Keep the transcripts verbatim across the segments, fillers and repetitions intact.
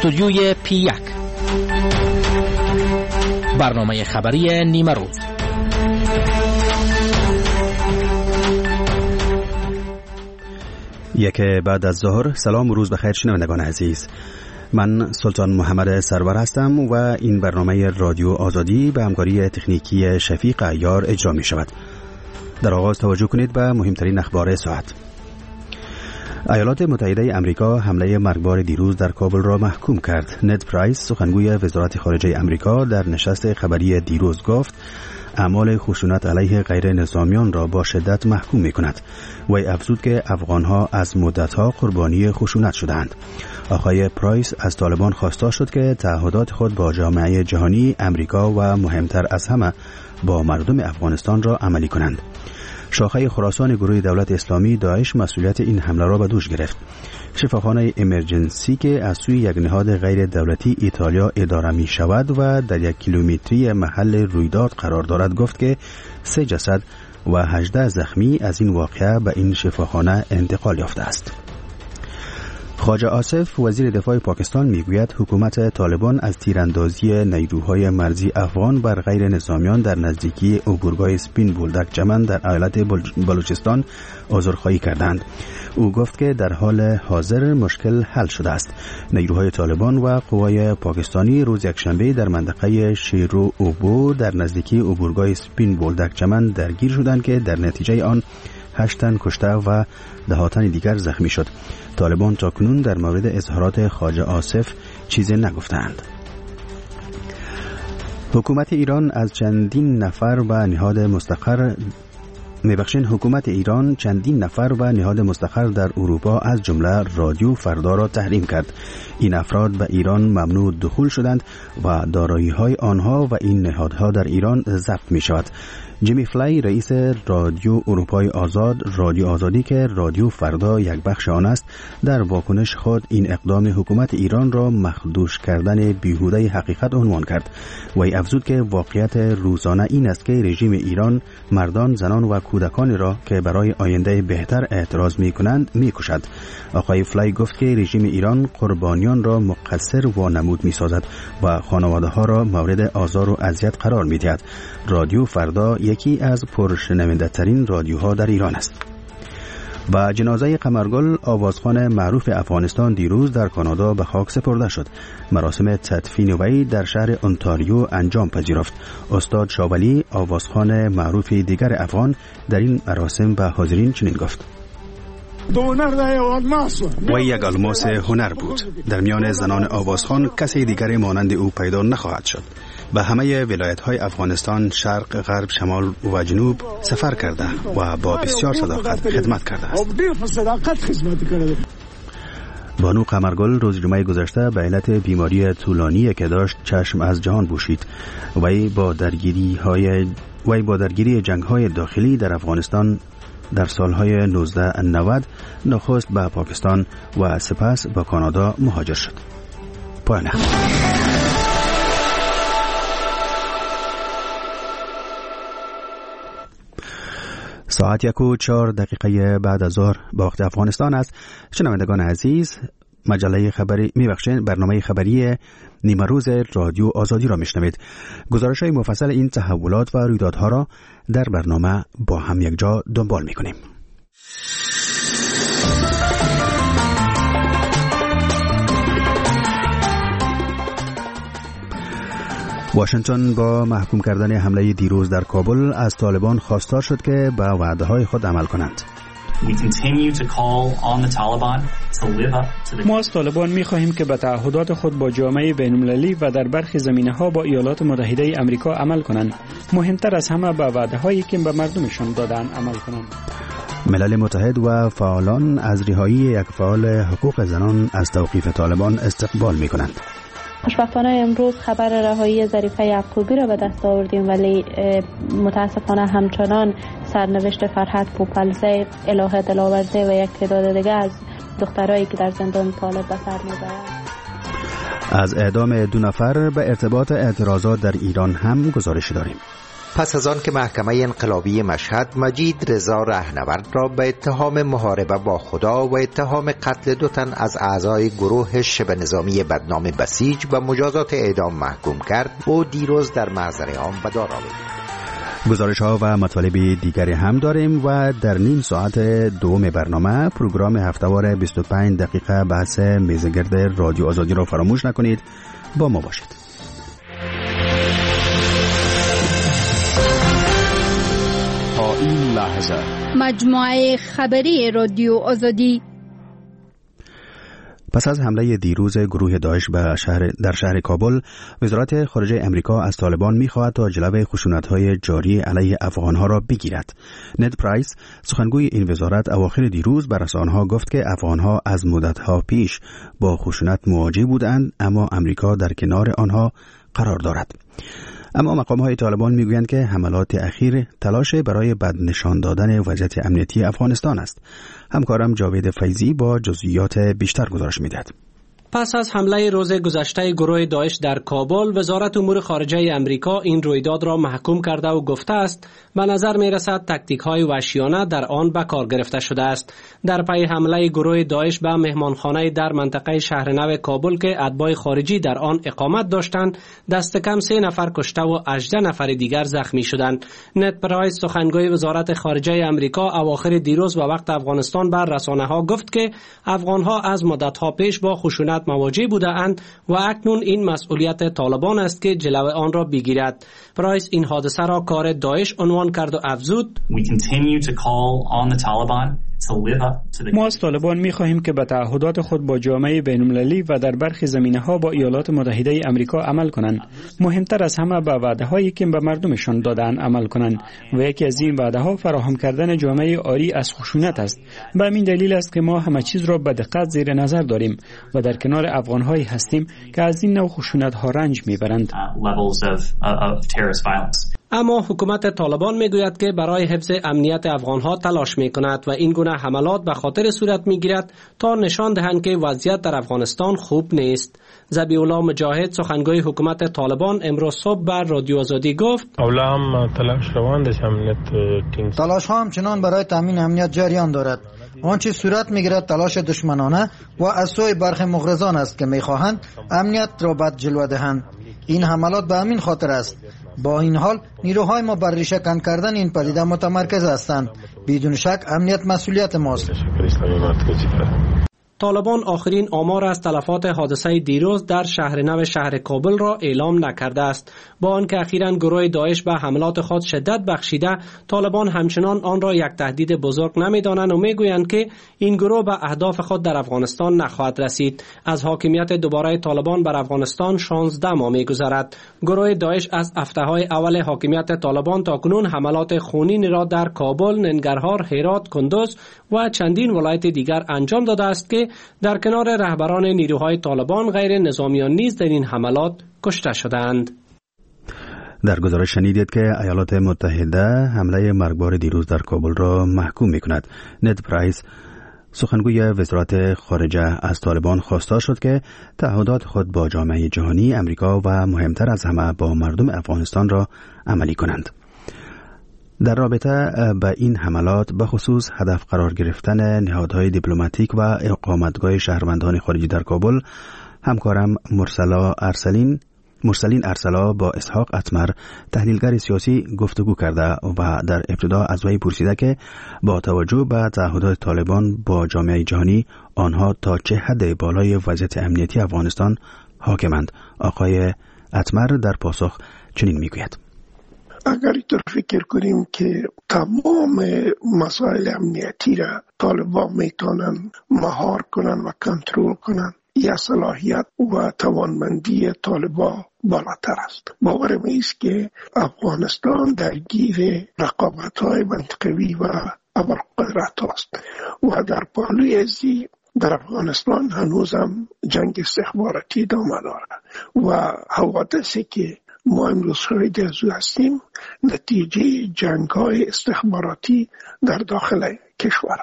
استودیوی پی یک، برنامه خبری نیمه روز. یک بعد از ظهر. سلام و روز بخیر شنوندگان عزیز. من سلطان محمد سرور هستم و این برنامه رادیو آزادی به همکاری تکنیکی شفیق عیار اجرا می شود. در آغاز توجه کنید به مهمترین اخبار ساعت. ایالات متحده امریکا حمله مرگبار دیروز در کابل را محکوم کرد. ند پرایس سخنگوی وزارت خارجه امریکا در نشست خبری دیروز گفت اعمال خشونت علیه غیر نظامیان را با شدت محکوم می کند. وی افزود که افغانها از مدتها قربانی خشونت شدند. آقای پرایس از طالبان خواسته شد که تعهدات خود با جامعه جهانی، امریکا و مهمتر از همه با مردم افغانستان را عملی کنند. شاخه خراسان گروه دولت اسلامی داعش مسئولیت این حمله را به دوش گرفت. شفاخانه امرجنسی که از سوی یک نهاد غیر دولتی ایتالیا اداره می شود و در یک کیلومتری محل رویداد قرار دارد گفت که سه جسد و هجده زخمی از این واقعه به این شفاخانه انتقال یافته است. خواجه آصف وزیر دفاع پاکستان میگوید حکومت طالبان از تیراندازی نیروهای مرزی افغان بر غیر نظامیان در نزدیکی عبورگاه سپین بولدک چمن در ایالت بلوچستان عذرخواهی کردند. او گفت که در حال حاضر مشکل حل شده است. نیروهای طالبان و قوای پاکستانی روز یکشنبه در منطقه شیرو اوبو در نزدیکی عبورگاه سپین بولدک چمن درگیر شدند که در نتیجه آن هشت تن کشته و ده تن دیگر زخمی شد. طالبان تاکنون در مورد اظهارات خواجه آصف چیزی نگفتند. حکومت ایران از چندین نفر و نهاد مستقر میبخشین حکومت ایران چندین نفر و نهاد مستقر در اروپا از جمله رادیو فردا را تحریم کرد. این افراد به ایران ممنوع دخول شدند و دارایی‌های آنها و این نهادها در ایران ضبط می شود. جیمی فلای رئیس رادیو اروپای آزاد، رادیو آزادی که رادیو فردا یک بخش آن است، در واکنش خود این اقدام حکومت ایران را مخدوش کردن بیهوده حقیقت عنوان کرد. وی افزود که واقعیت روزانه این است که رژیم ایران مردان، زنان و کودکان را که برای آینده بهتر اعتراض می کنند می کشد. آقای فلای گفت که رژیم ایران قربانیان را مقصر و نمود می سازد و خانواده ها را مورد آزار و اذیت قرار می دهد. رادیو فردا یکی از پرشنونده ترین رادیوها در ایران است. و جنازه قمرگل آوازخوان معروف افغانستان دیروز در کانادا به خاک سپرده شد. مراسم تدفین وی در شهر اونتاریو انجام پذیرفت. استاد شاولی آوازخوان معروف دیگر افغان در این مراسم به حاضرین چنین گفت: و یک الماس هنر بود. در میان زنان آوازخوان کسی دیگری مانند او پیدا نخواهد شد. به همه ولایت‌های افغانستان، شرق، غرب، شمال و جنوب سفر کرده و با بسیار صداقت خدمت کرده است. بانو قمرگل روز جمعه گذشته به علت بیماری طولانی که داشت چشم از جهان پوشید. وی با درگیری های وی با درگیری جنگ‌های داخلی در افغانستان در سالهای نوزده نود نخست به پاکستان و سپس به کانادا مهاجر شد. پایان. ساعت یک و چهار دقیقه بعد از ظهر به وقت افغانستان است. شنوندگان عزیز، مجله خبری میبخشین برنامه خبری نیمه روز رادیو آزادی را میشنوید. گزارش‌های مفصل این تحولات و رویدادها را در برنامه با هم یک جا دنبال میکنیم. واشنگتن با محکوم کردن حمله دیروز در کابل از طالبان خواستار شد که به وعده‌های خود عمل کنند. ما از طالبان می خواهیم که به تعهدات خود با جامعه بین‌المللی و در برخی زمینه‌ها با ایالات متحده امریکا عمل کنند. مهمتر از همه به وعده‌هایی که به مردمشان دادن عمل کنند. ملل متحد و فعالان از رهایی یک فعال حقوق زنان از توقیف طالبان استقبال می کنند. خوشبختانه امروز خبر رهایی ظریفه یعقوبی را به دست آوردیم، ولی متاسفانه همچنان سرنوشت فرحت پوپلزی، الهه دلاورزی و یک تعداد دیگر از دخترایی که در زندان طالب به سر میبرند. از اعدام دو نفر به ارتباط اعتراضات در ایران هم گزارش داریم. پس از آن که محکمه انقلابی مشهد مجید رضا رهنورد را به اتهام محاربه با خدا و اتهام قتل دو تن از اعضای گروه شبه نظامی بدنام بسیج و مجازات اعدام محکوم کرد، او دیروز در محضر عام به دار آورد. گزارش ها و مطالب دیگری هم داریم و در نیم ساعت دوم برنامه پروگرام هفته‌وار بیست و پنج دقیقه بحث میزگرد رادیو آزادی را فراموش نکنید. با ما باشید. تا این لحظه مجموعه خبری رادیو آزادی. پس از حمله دیروز گروه داعش به شهر در شهر کابل، وزارت خارجه امریکا از طالبان می‌خواهد تا جلوی خشونت‌های جاری علیه افغان‌ها را بگیرد. نید پرایس، سخنگوی این وزارت، اواخر دیروز به رسانه‌ها گفت که افغان‌ها از مدت‌ها پیش با خشونت مواجه بودند، اما امریکا در کنار آنها قرار دارد. اما مقام‌های طالبان میگویند که حملات اخیر تلاش برای بد نشان دادن وضعیت امنیتی افغانستان است. همکارم جاوید فیضی با جزئیات بیشتر گزارش می‌دهد. پس از حمله روز گذشته گروه داعش در کابل، وزارت امور خارجه امریکا این رویداد را محکوم کرده و گفته است به نظر می رسد تاکتیک های وحشیانه در آن به کار گرفته شده است. در پی حمله گروه داعش به مهمانخانه در منطقه شهرنو کابل که اتباع خارجی در آن اقامت داشتند، دست کم سه نفر کشته و هجده نفر دیگر زخمی شدند. نید پرایس، سخنگوی وزارت خارجه امریکا، اواخر دیروز و وقت افغانستان بر رسانه ها گفت که افغان ها از مدت ها پیش با خشونت مواجه بودند و اکنون این مسئولیت طالبان است که جلوی آن را بگیرد. پرایس این حادثه را کار داعش عنوان کرد و افزود: ما از طالبان می خواهیم که به تعهدات خود با جامعه بین‌المللی و در برخی زمینه‌ها با ایالات متحده امریکا عمل کنند. مهمتر از همه به وعده‌هایی که به مردمشان دادن عمل کنند و یکی از این وعده‌ها فراهم کردن جامعه عاری از خشونت است. به همین دلیل است که ما همه چیز را به دقت زیر نظر داریم و در کنار افغان‌هایی هستیم که از این نوع خشونت‌ها رنج می‌برند. اما حکومت طالبان میگوید که برای حفظ امنیت افغانها تلاش میکند و این گونه حملات به خاطر صورت میگیرد تا نشان دهند که وضعیت در افغانستان خوب نیست. ذبیح الله مجاهد، سخنگوی حکومت طالبان، امروز صبح بر رادیو آزادی گفت: تلاش ها همچنان برای تامین امنیت جریان دارد. آنچه صورت میگیرد تلاش دشمنانه و از سوی برخی مغرضان است که میخواهند امنیت را بد جلوه دهند. این حملات به همین خاطر است. با این حال نیروهای ما بر ریشه کن کردن این پدیده متمرکز هستند. بدون شک امنیت مسئولیت ماست. طالبان آخرین آمار از تلفات حادثه دیروز در شهرنو شهر کابل را اعلام نکرده است. با آنکه اخیراً گروه داعش به حملات خود شدت بخشیده، طالبان همچنان آن را یک تهدید بزرگ نمی‌دانند و میگویند که این گروه به اهداف خود در افغانستان نخواهد رسید. از حاکمیت دوباره طالبان بر افغانستان شانزده ماه می‌گذرد. گروه داعش از هفته‌های اول حاکمیت طالبان تاکنون حملات خونین را در کابل، ننگرهار، هرات، کندوز و چندین ولایت دیگر انجام داده است که در کنار رهبران نیروهای طالبان غیر نظامیان نیز در این حملات کشته شدند. در گزارش شنیدید که ایالات متحده حمله مرگبار دیروز در کابل را محکوم می‌کند. نید پرایس، سخنگوی وزارت خارجه، از طالبان خواستار شد که تعهدات خود با جامعه جهانی، امریکا و مهمتر از همه با مردم افغانستان را عملی کنند. در رابطه با این حملات به خصوص هدف قرار گرفتن نهادهای دیپلماتیک و اقامتگاه شهروندان خارجی در کابل، همکارم مرسلا ارسلین مرسلین ارسلا با اسحاق اتمر، تحلیلگر سیاسی، گفتگو کرده و در ابتدا از وی پرسیده که با توجه به تعهدات طالبان با جامعه جهانی، آنها تا چه حد بالای وضعیت امنیتی افغانستان حاکمند. آقای اتمر در پاسخ چنین میگوید: اگر اینطور فکر کنیم که تمام مسائل امنیتی را طالبان میتونن مهار کنن و کنترل کنن، یا صلاحیت و توانمندی طالبان بالاتر است. باورم است که افغانستان درگیر رقابت‌های منطقوی و ابرقدرت است و در پالوی ازی در افغانستان هنوزم جنگ استخباراتی ادامه دارد و حوادثی که ما امروز شاهد از او هستیم نتیجه جنگ‌های استخباراتی در داخل کشور است.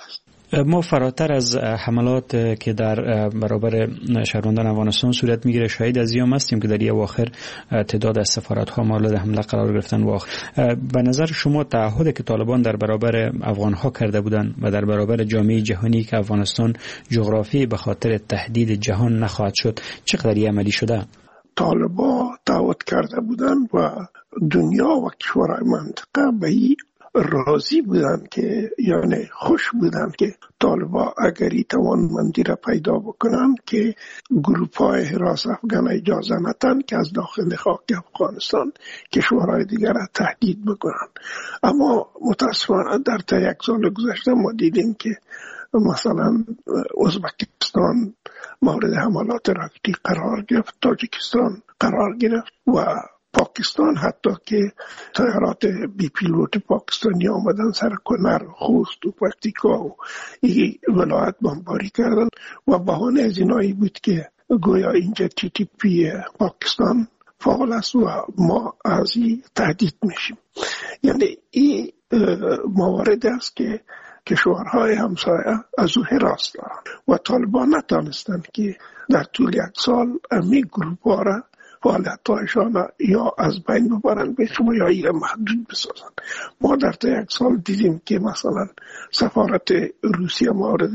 ما فراتر از حملات که در برابر شهروندان افغانستان صورت میگیره شاهد از ایام هستیم که در این اواخر تعداد از سفارت‌ها مورد حمله قرار گرفتن. و به نظر شما تعهدی که طالبان در برابر افغان‌ها کرده بودند و در برابر جامعه جهانی که افغانستان جغرافی به خاطر تهدید جهان نخواهد شد چقدر عملی شده؟ طالبان تعهد کرده بودند و دنیا و کشورهای منطقه به این راضی بودند که یعنی خوش بودند که طالبان اگری توانمندی را پیدا بکنند که گروپ های حراس افغان اجازه ندن که از داخل خاک افغانستان کشورهای دیگر را تهدید بکنند. اما متاسفانه در تا یک سال گذشته ما دیدیم که مثلا ازبکستان مورد حملات راکتی قرار گرفت، تاجیکستان قرار گرفت و پاکستان حتی که طیارات بی پیلوت پاکستانی آمدن سر کنر، خوست و پکتیکا و این ولایت بمباری کردن و بهانه از اینایی بود که گویا اینجا تی تی پی پاکستان فعال است و ما از این تهدید میشیم. یعنی این موارد است که کشورهای همسایه از او حراس دارند و طالبان نتانستند که در طول یک سال امی گروپ ها را فعالیت‌هایشان یا از بین ببرند به شما یا ایره محدود بسازند. ما در تا یک سال دیدیم که مثلا سفارت روسیه مورد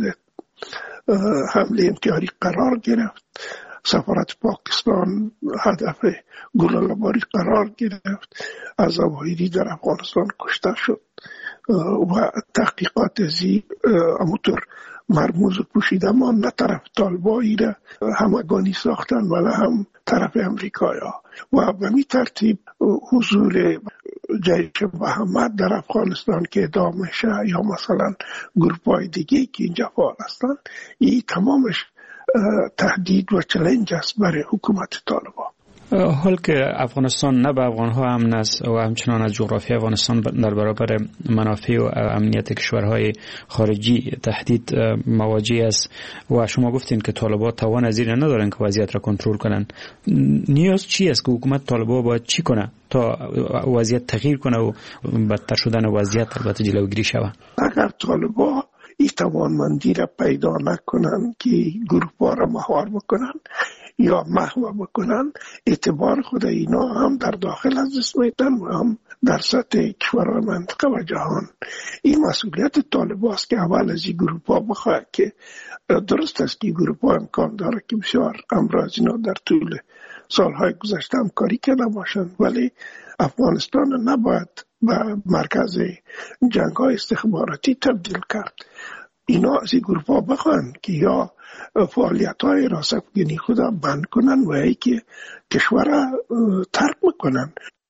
حمله انتحاری قرار گرفت، سفارت پاکستان هدف گلوله‌باری قرار گرفت، از زواهری در افغانستان کشته شد و تحقیقات زی همونطور مرموز و پوشیده ما نه طرف طالبایی را همگانی ساختن ولی هم طرف امریکایی ها و به می ترتیب حضور جیش محمد در افغانستان که ادامه شه یا مثلا گروپ های دیگه که اینجا فعال هستن، این تمامش تهدید و چالش است برای حکومت طالبان. حال که افغانستان نه به افغانها امن است و همچنان از جغرافی افغانستان در برابر منافع و امنیت کشورهای خارجی تهدید مواجه است و شما گفتین که طالبان توان از این ندارن که وضعیت را کنترل کنن، نیاز چی است که حکومت طالبان باید چی کنه تا وضعیت تغییر کنه و بدتر شدن وضعیت البته جلوگیری شود؟ اگر طالبان این توانمندی را پیدا نکنن که گروه ها را مهار بکنن یا محو بکنن، اعتبار خود اینا هم در داخل از دست میدن و هم در سطح کشورهای منطقه و جهان. این مسئولیت طالبان است که اول از این گروپ ها بخواهد که درست است که گروپ ها امکان داره که بسیار امراض اینا در طول سالهای گذشته همکاری کرده باشند، ولی افغانستان نباید به مرکز جنگ های استخباراتی تبدیل کرد. اینا از این گروپ ها بخواهند که یا فعالیت های حراس افغانی خود بند کنن و ای که کشور ترک میکنن.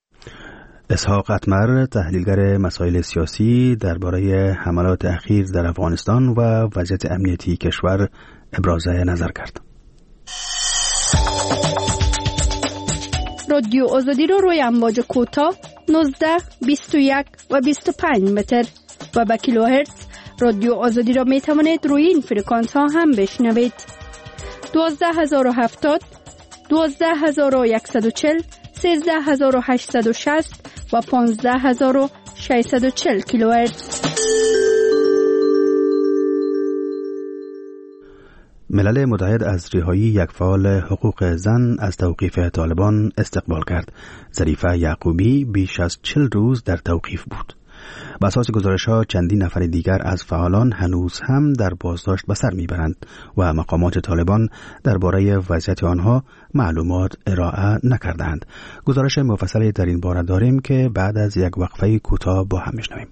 اسحاق اتمر، تحلیلگر مسائل سیاسی، درباره حملات اخیر در افغانستان و وضعیت امنیتی کشور ابراز نظر کرد. رادیو آزادی رو روی امواج کوتاه نوزده، بیست و یک و بیست و پنج متر و با کیلوهرتز رادیو آزادی را می توانید روی این فرکانس ها هم بشنوید. دوازده هزار و هفتاد، دوازده هزار و صد و چهل، سیزده هزار و هشتصد و شصت و پانزده هزار و ششصد و چهل کیلوهرتز. ملل متحد از رهایی یک فعال حقوق زن از توقیف طالبان استقبال کرد. ظریفه یعقوبی بیش از چهل روز در توقیف بود. بر اساس گزارش‌ها چندین نفر دیگر از فعالان هنوز هم در بازداشت به سر می‌برند و مقامات طالبان درباره وضعیت آنها معلومات ارائه نکردند. گزارش مفصلی در این باره داریم که بعد از یک وقفه کوتاه با هم می‌شنویم.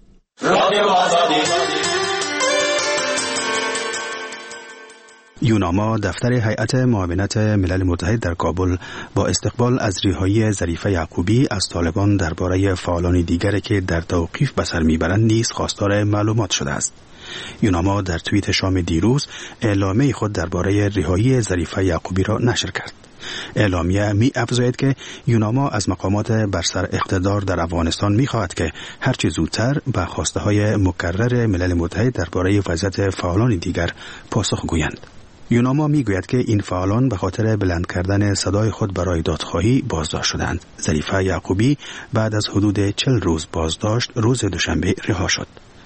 یوناما دفتر هیئت معاونت ملل متحد در کابل با استقبال از رهایی ظریفه یعقوبی از طالبان درباره فعالان دیگری که در توقیف به سر میبرند نیز خواستار معلومات شده است. یوناما در توییت شام دیروز اعلامیه خود درباره رهایی ظریفه یعقوبی را نشر کرد. اعلامیه می افزاید که یوناما از مقامات بر سر اقتدار در افغانستان می خواهد که هرچه زودتر به خواسته های مکرر ملل متحد درباره وضعیت فعالان دیگر پاسخ گویند. یوناما می گوید که این فعالان به خاطر بلند کردن صدای خود برای دادخواهی بازداشت شدند. ظریفه یعقوبی بعد از حدود چهل روز بازداشت روز دوشنبه رها شد.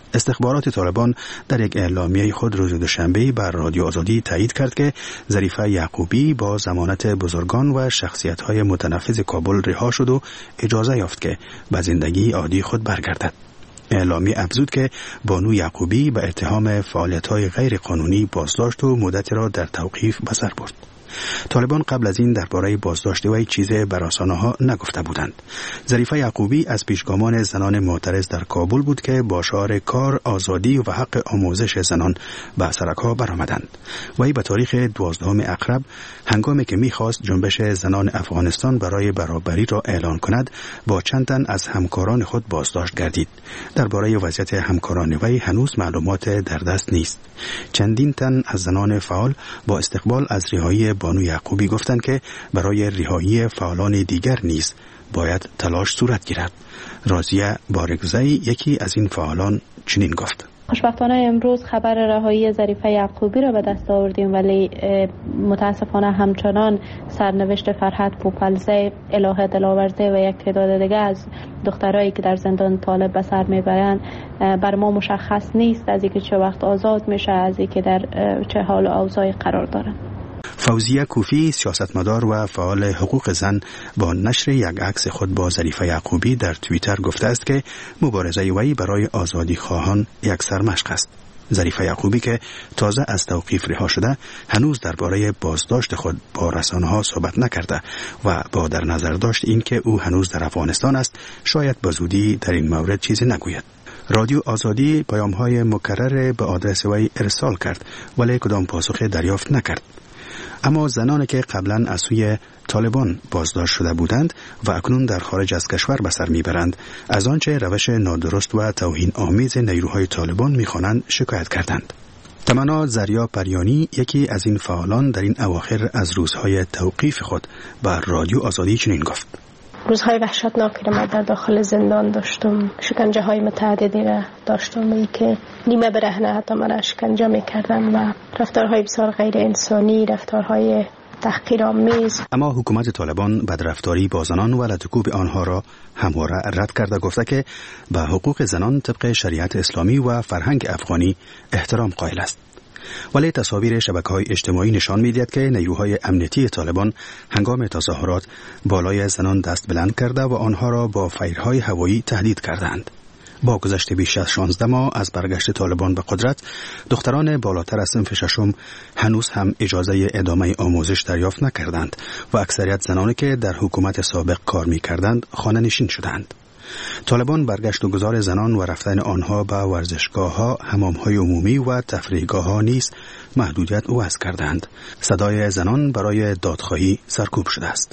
استخبارات طالبان در یک اعلامیه خود روز دوشنبه بر رادیو آزادی تایید کرد که ظریفه یعقوبی با ضمانت بزرگان و شخصیت‌های متنفذ کابل رها شد و اجازه یافت که به زندگی عادی خود برگردد. اعلامیه افزود که بانو یعقوبی به اتهام فعالیت‌های غیر قانونی بازداشت و مدتی را در توقیف به سر برد. طالبان قبل از این درباره بازداشت وی چیزی بر رسانه‌ها نگفته بودند. ظریفه یعقوبی از پیشگامان زنان معترض در کابل بود که با شعار کار، آزادی و حق آموزش زنان به سرک‌ها برآمدند. وی به تاریخ دوازدهم اکتبر هنگامی که می‌خواست جنبش زنان افغانستان برای برابری را اعلان کند، با چند تن از همکاران خود بازداشت گردید. درباره وضعیت همکاران وی هنوز معلومات در دست نیست. چندین تن از زنان فعال با استقبال از رهایی بانو یعقوبی گفتند که برای رهایی فعالان دیگر نیز باید تلاش صورت گیرد. راضیه بارگزی یکی از این فعالان چنین گفت: خوشبختانه امروز خبر رهایی ظریفه یعقوبی را به دست آوردیم، ولی متاسفانه همچنان سرنوشت فرحت پوپلزی، الهه دلاورزی و یک تعداد دیگر از دخترایی که در زندان طالب به سر میبرند بر ما مشخص نیست از اینکه چه وقت آزاد میشه، از اینکه در چه حال و اوضاعی قرار دارند. فوزیه کوفی، سیاستمدار و فعال حقوق زن، با نشر یک عکس خود با ظریفه یعقوبی در توییتر گفته است که مبارزه وی برای آزادی خواهان یک سرمشق است. ظریفه یعقوبی که تازه از توقیف رها شده هنوز درباره بازداشت خود با رسانه‌ها صحبت نکرده و با در نظر داشت اینکه او هنوز در افغانستان است شاید به زودی در این مورد چیزی نگوید. رادیو آزادی پیام‌های مکرر به آدرس وی ارسال کرد ولی کدام پاسخی دریافت نکرد. اما زنانی که قبلا از سوی طالبان بازداشت شده بودند و اکنون در خارج از کشور به سر میبرند، از آنچه روش نادرست و توهین آمیز نیروهای طالبان میخوانند شکایت کردند. تمنا زریا پریانی، یکی از این فعالان، در این اواخر از روزهای توقیف خود بر رادیو آزادی چنین گفت: روزهای وحشتناکی را من در داخل زندان داشتم، شکنجه های متعددی را داشتم، ای که نیمه برهنه حتی من شکنجه میکردن و رفتارهای بسیار غیر انسانی، رفتارهای تحقیرآمیز. اما حکومت طالبان بدرفتاری با زنان و لطکوب آنها را همواره رد کرده، گفته که به حقوق زنان طبق شریعت اسلامی و فرهنگ افغانی احترام قائل است. ولی تصاویر شبکه‌های اجتماعی نشان می‌دهد که نیروهای امنیتی طالبان هنگام تظاهرات بالای زنان دست بلند کرده و آنها را با فیرهای هوایی تهدید کردند. با گذشت بیش از شانزده ماه از برگشت طالبان به قدرت، دختران بالاتر از صنف ششم هنوز هم اجازه ادامه آموزش دریافت نکردند و اکثریت زنانی که در حکومت سابق کار می‌کردند خانه نشین شدند. طالبان برگشت و گذار زنان و رفتن آنها به ورزشگاه‌ها، حمام‌های عمومی و تفریحگاه‌ها نیز محدودیت وضع کردند. صدای زنان برای دادخواهی سرکوب شده است.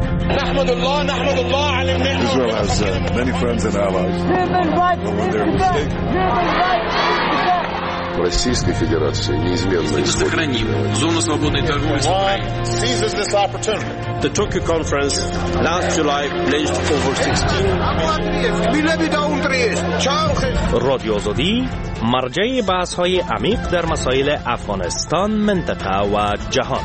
نحمد الله نحمد الله علی النعمة. Israel has uh, many friends and allies. Российской Федерации неизменно сохраним зону свободной торговли с Украиной. Seizes this opportunity. The Tokyo conference last July pledged over sixteen رادیو آزادی مرجع بحث‌های عمیق در مسائل افغانستان، منطقه و جهان.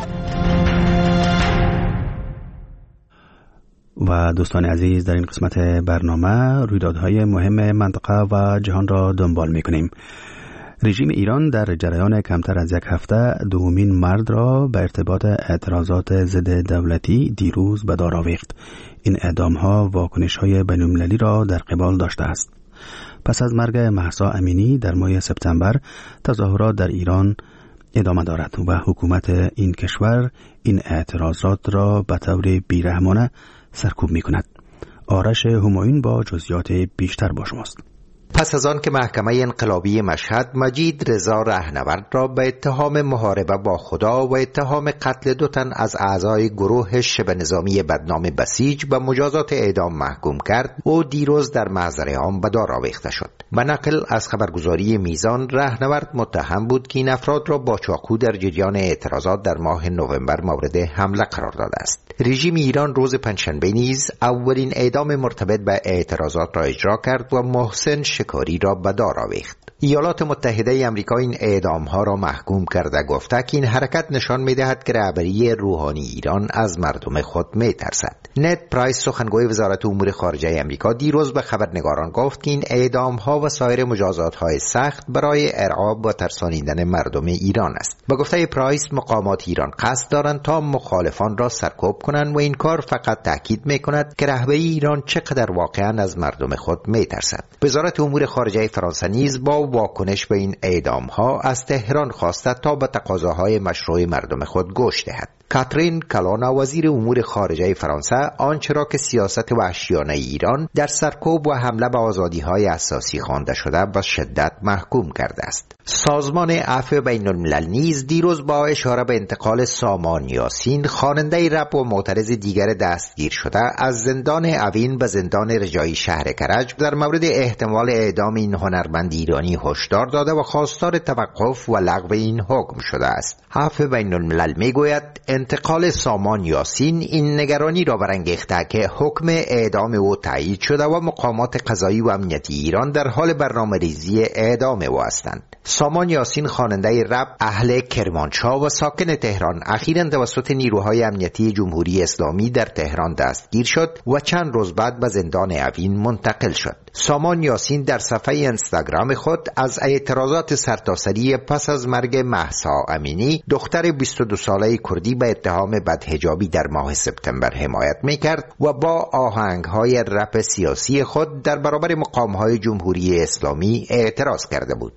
و دوستان عزیز، در این قسمت برنامه رویدادهای مهم منطقه و جهان را دنبال می‌کنیم. رژیم ایران در جریان کمتر از یک هفته دومین مرد را به ارتباط اعتراضات ضد دولتی دیروز به دار آویخت. این اعدام‌ها واکنش‌های بین‌المللی را در قبال داشته است. پس از مرگ مهسا امینی در ماه سپتامبر، تظاهرات در ایران ادامه دارد و حکومت این کشور این اعتراضات را به طور بیرحمانه سرکوب می‌کند. آرش همایون با جزئیات بیشتر با شماست. پس از آن که محکمه انقلابی مشهد مجید رضا رهنورد را به اتهام محاربه با خدا و اتهام قتل دو تن از اعضای گروه شبه نظامی بدنام بسیج به مجازات اعدام محکوم کرد، او دیروز در محضر عام به دار آویخته شد. به نقل از خبرگزاری میزان، رهنورد متهم بود که این افراد را با چاقو در جریان اعتراضات در ماه نوامبر مورد حمله قرار داده است. رژیم ایران روز پنجشنبه نیز اولین اعدام مرتبط به اعتراضات را اجرا کرد و محسن شکاری را به دار آویخت. ایالات متحده آمریکا این اعدام‌ها را محکوم کرده گفته که این حرکت نشان می‌دهد که رهبری روحانی ایران از مردم خود می‌ترسد. نت پرایس سخنگوی وزارت امور خارجه آمریکا دیروز به خبرنگاران گفت که این اعدام‌ها و سایر مجازات‌های سخت برای ارعاب و ترسانیدن مردم ایران است. با گفته پرایس مقامات ایران قصد دارند تا مخالفان را سرکوب کنند و این کار فقط تاکید می‌کند که رهبری ایران چقدر واقعاً از مردم خود می‌ترسد. وزارت امور خارجه فرانسه نیز با واکنش به این اعدام‌ها از تهران خواسته تا به تقاضاهای مشروع مردم خود گوش دهد. کاترین کالونا وزیر امور خارجه فرانسه آنچه را که سیاست وحشیانه ایران در سرکوب و حمله به آزادی‌های اساسی خوانده شده به شدت محکوم کرده است. سازمان عفو بین الملل نیز دیروز با اشاره به انتقال سامان یاسین خواننده رپ و معترض دیگر دستگیر شده از زندان اوین به زندان رجایی شهر کرج در مورد احتمال اعدام این هنرمند ایرانی هشدار داده و خواستار توقف و لغو این حکم شده است. عفو بین الملل میگوید انتقال سامان یاسین این نگرانی را برانگیخته که حکم اعدام او تایید شده و مقامات قضایی و امنیتی ایران در حال برنامه‌ریزی اعدام او هستند. سامان یاسین خواننده رپ اهل کرمانشاه و ساکن تهران اخیراً توسط نیروهای امنیتی جمهوری اسلامی در تهران دستگیر شد و چند روز بعد به زندان اوین منتقل شد. سامان یاسین در صفحه اینستاگرام خود از اعتراضات سرتاسری پس از مرگ مهسا امینی دختر بیست و دو ساله کردی به اتهام بدحجابی در ماه سپتامبر حمایت می‌کرد و با آهنگ‌های رپ سیاسی خود در برابر مقام‌های جمهوری اسلامی اعتراض کرده بود.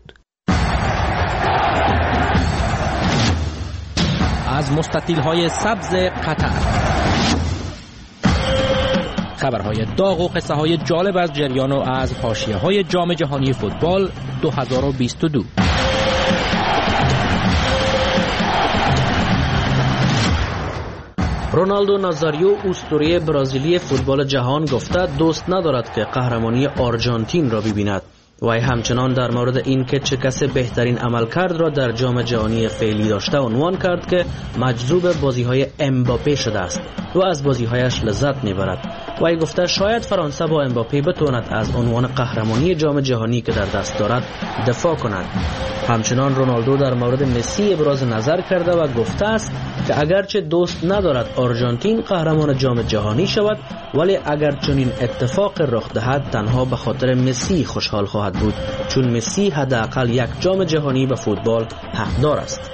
از مستطیل‌های سبز قطر خبرهای داغ و قصه‌های جالب از جریان و از حاشیه‌های جام جهانی فوتبال دو هزار و بیست و دو. رونالدو نازاریو اسطوره برزیلی فوتبال جهان گفته دوست ندارد که قهرمانی آرژانتین را ببیند. وی همچنان در مورد این که چه کس بهترین عملکرد را در جام جهانی فعلی داشته عنوان کرد که مجذوب بازی‌های امباپه شده است و از بازی‌هایش لذت می‌برد. وی گفته شاید فرانسه با امباپه بتواند از عنوان قهرمانی جام جهانی که در دست دارد دفاع کند. همچنان رونالدو در مورد مسی ابراز نظر کرده و گفته است که اگرچه دوست ندارد آرژانتین قهرمان جام جهانی شود، ولی اگر چنین اتفاق رخ دهد تنها به خاطر مسی خوشحال خواهد بود، چون مسی حداقل یک جام جهانی به فوتبال حقدار است.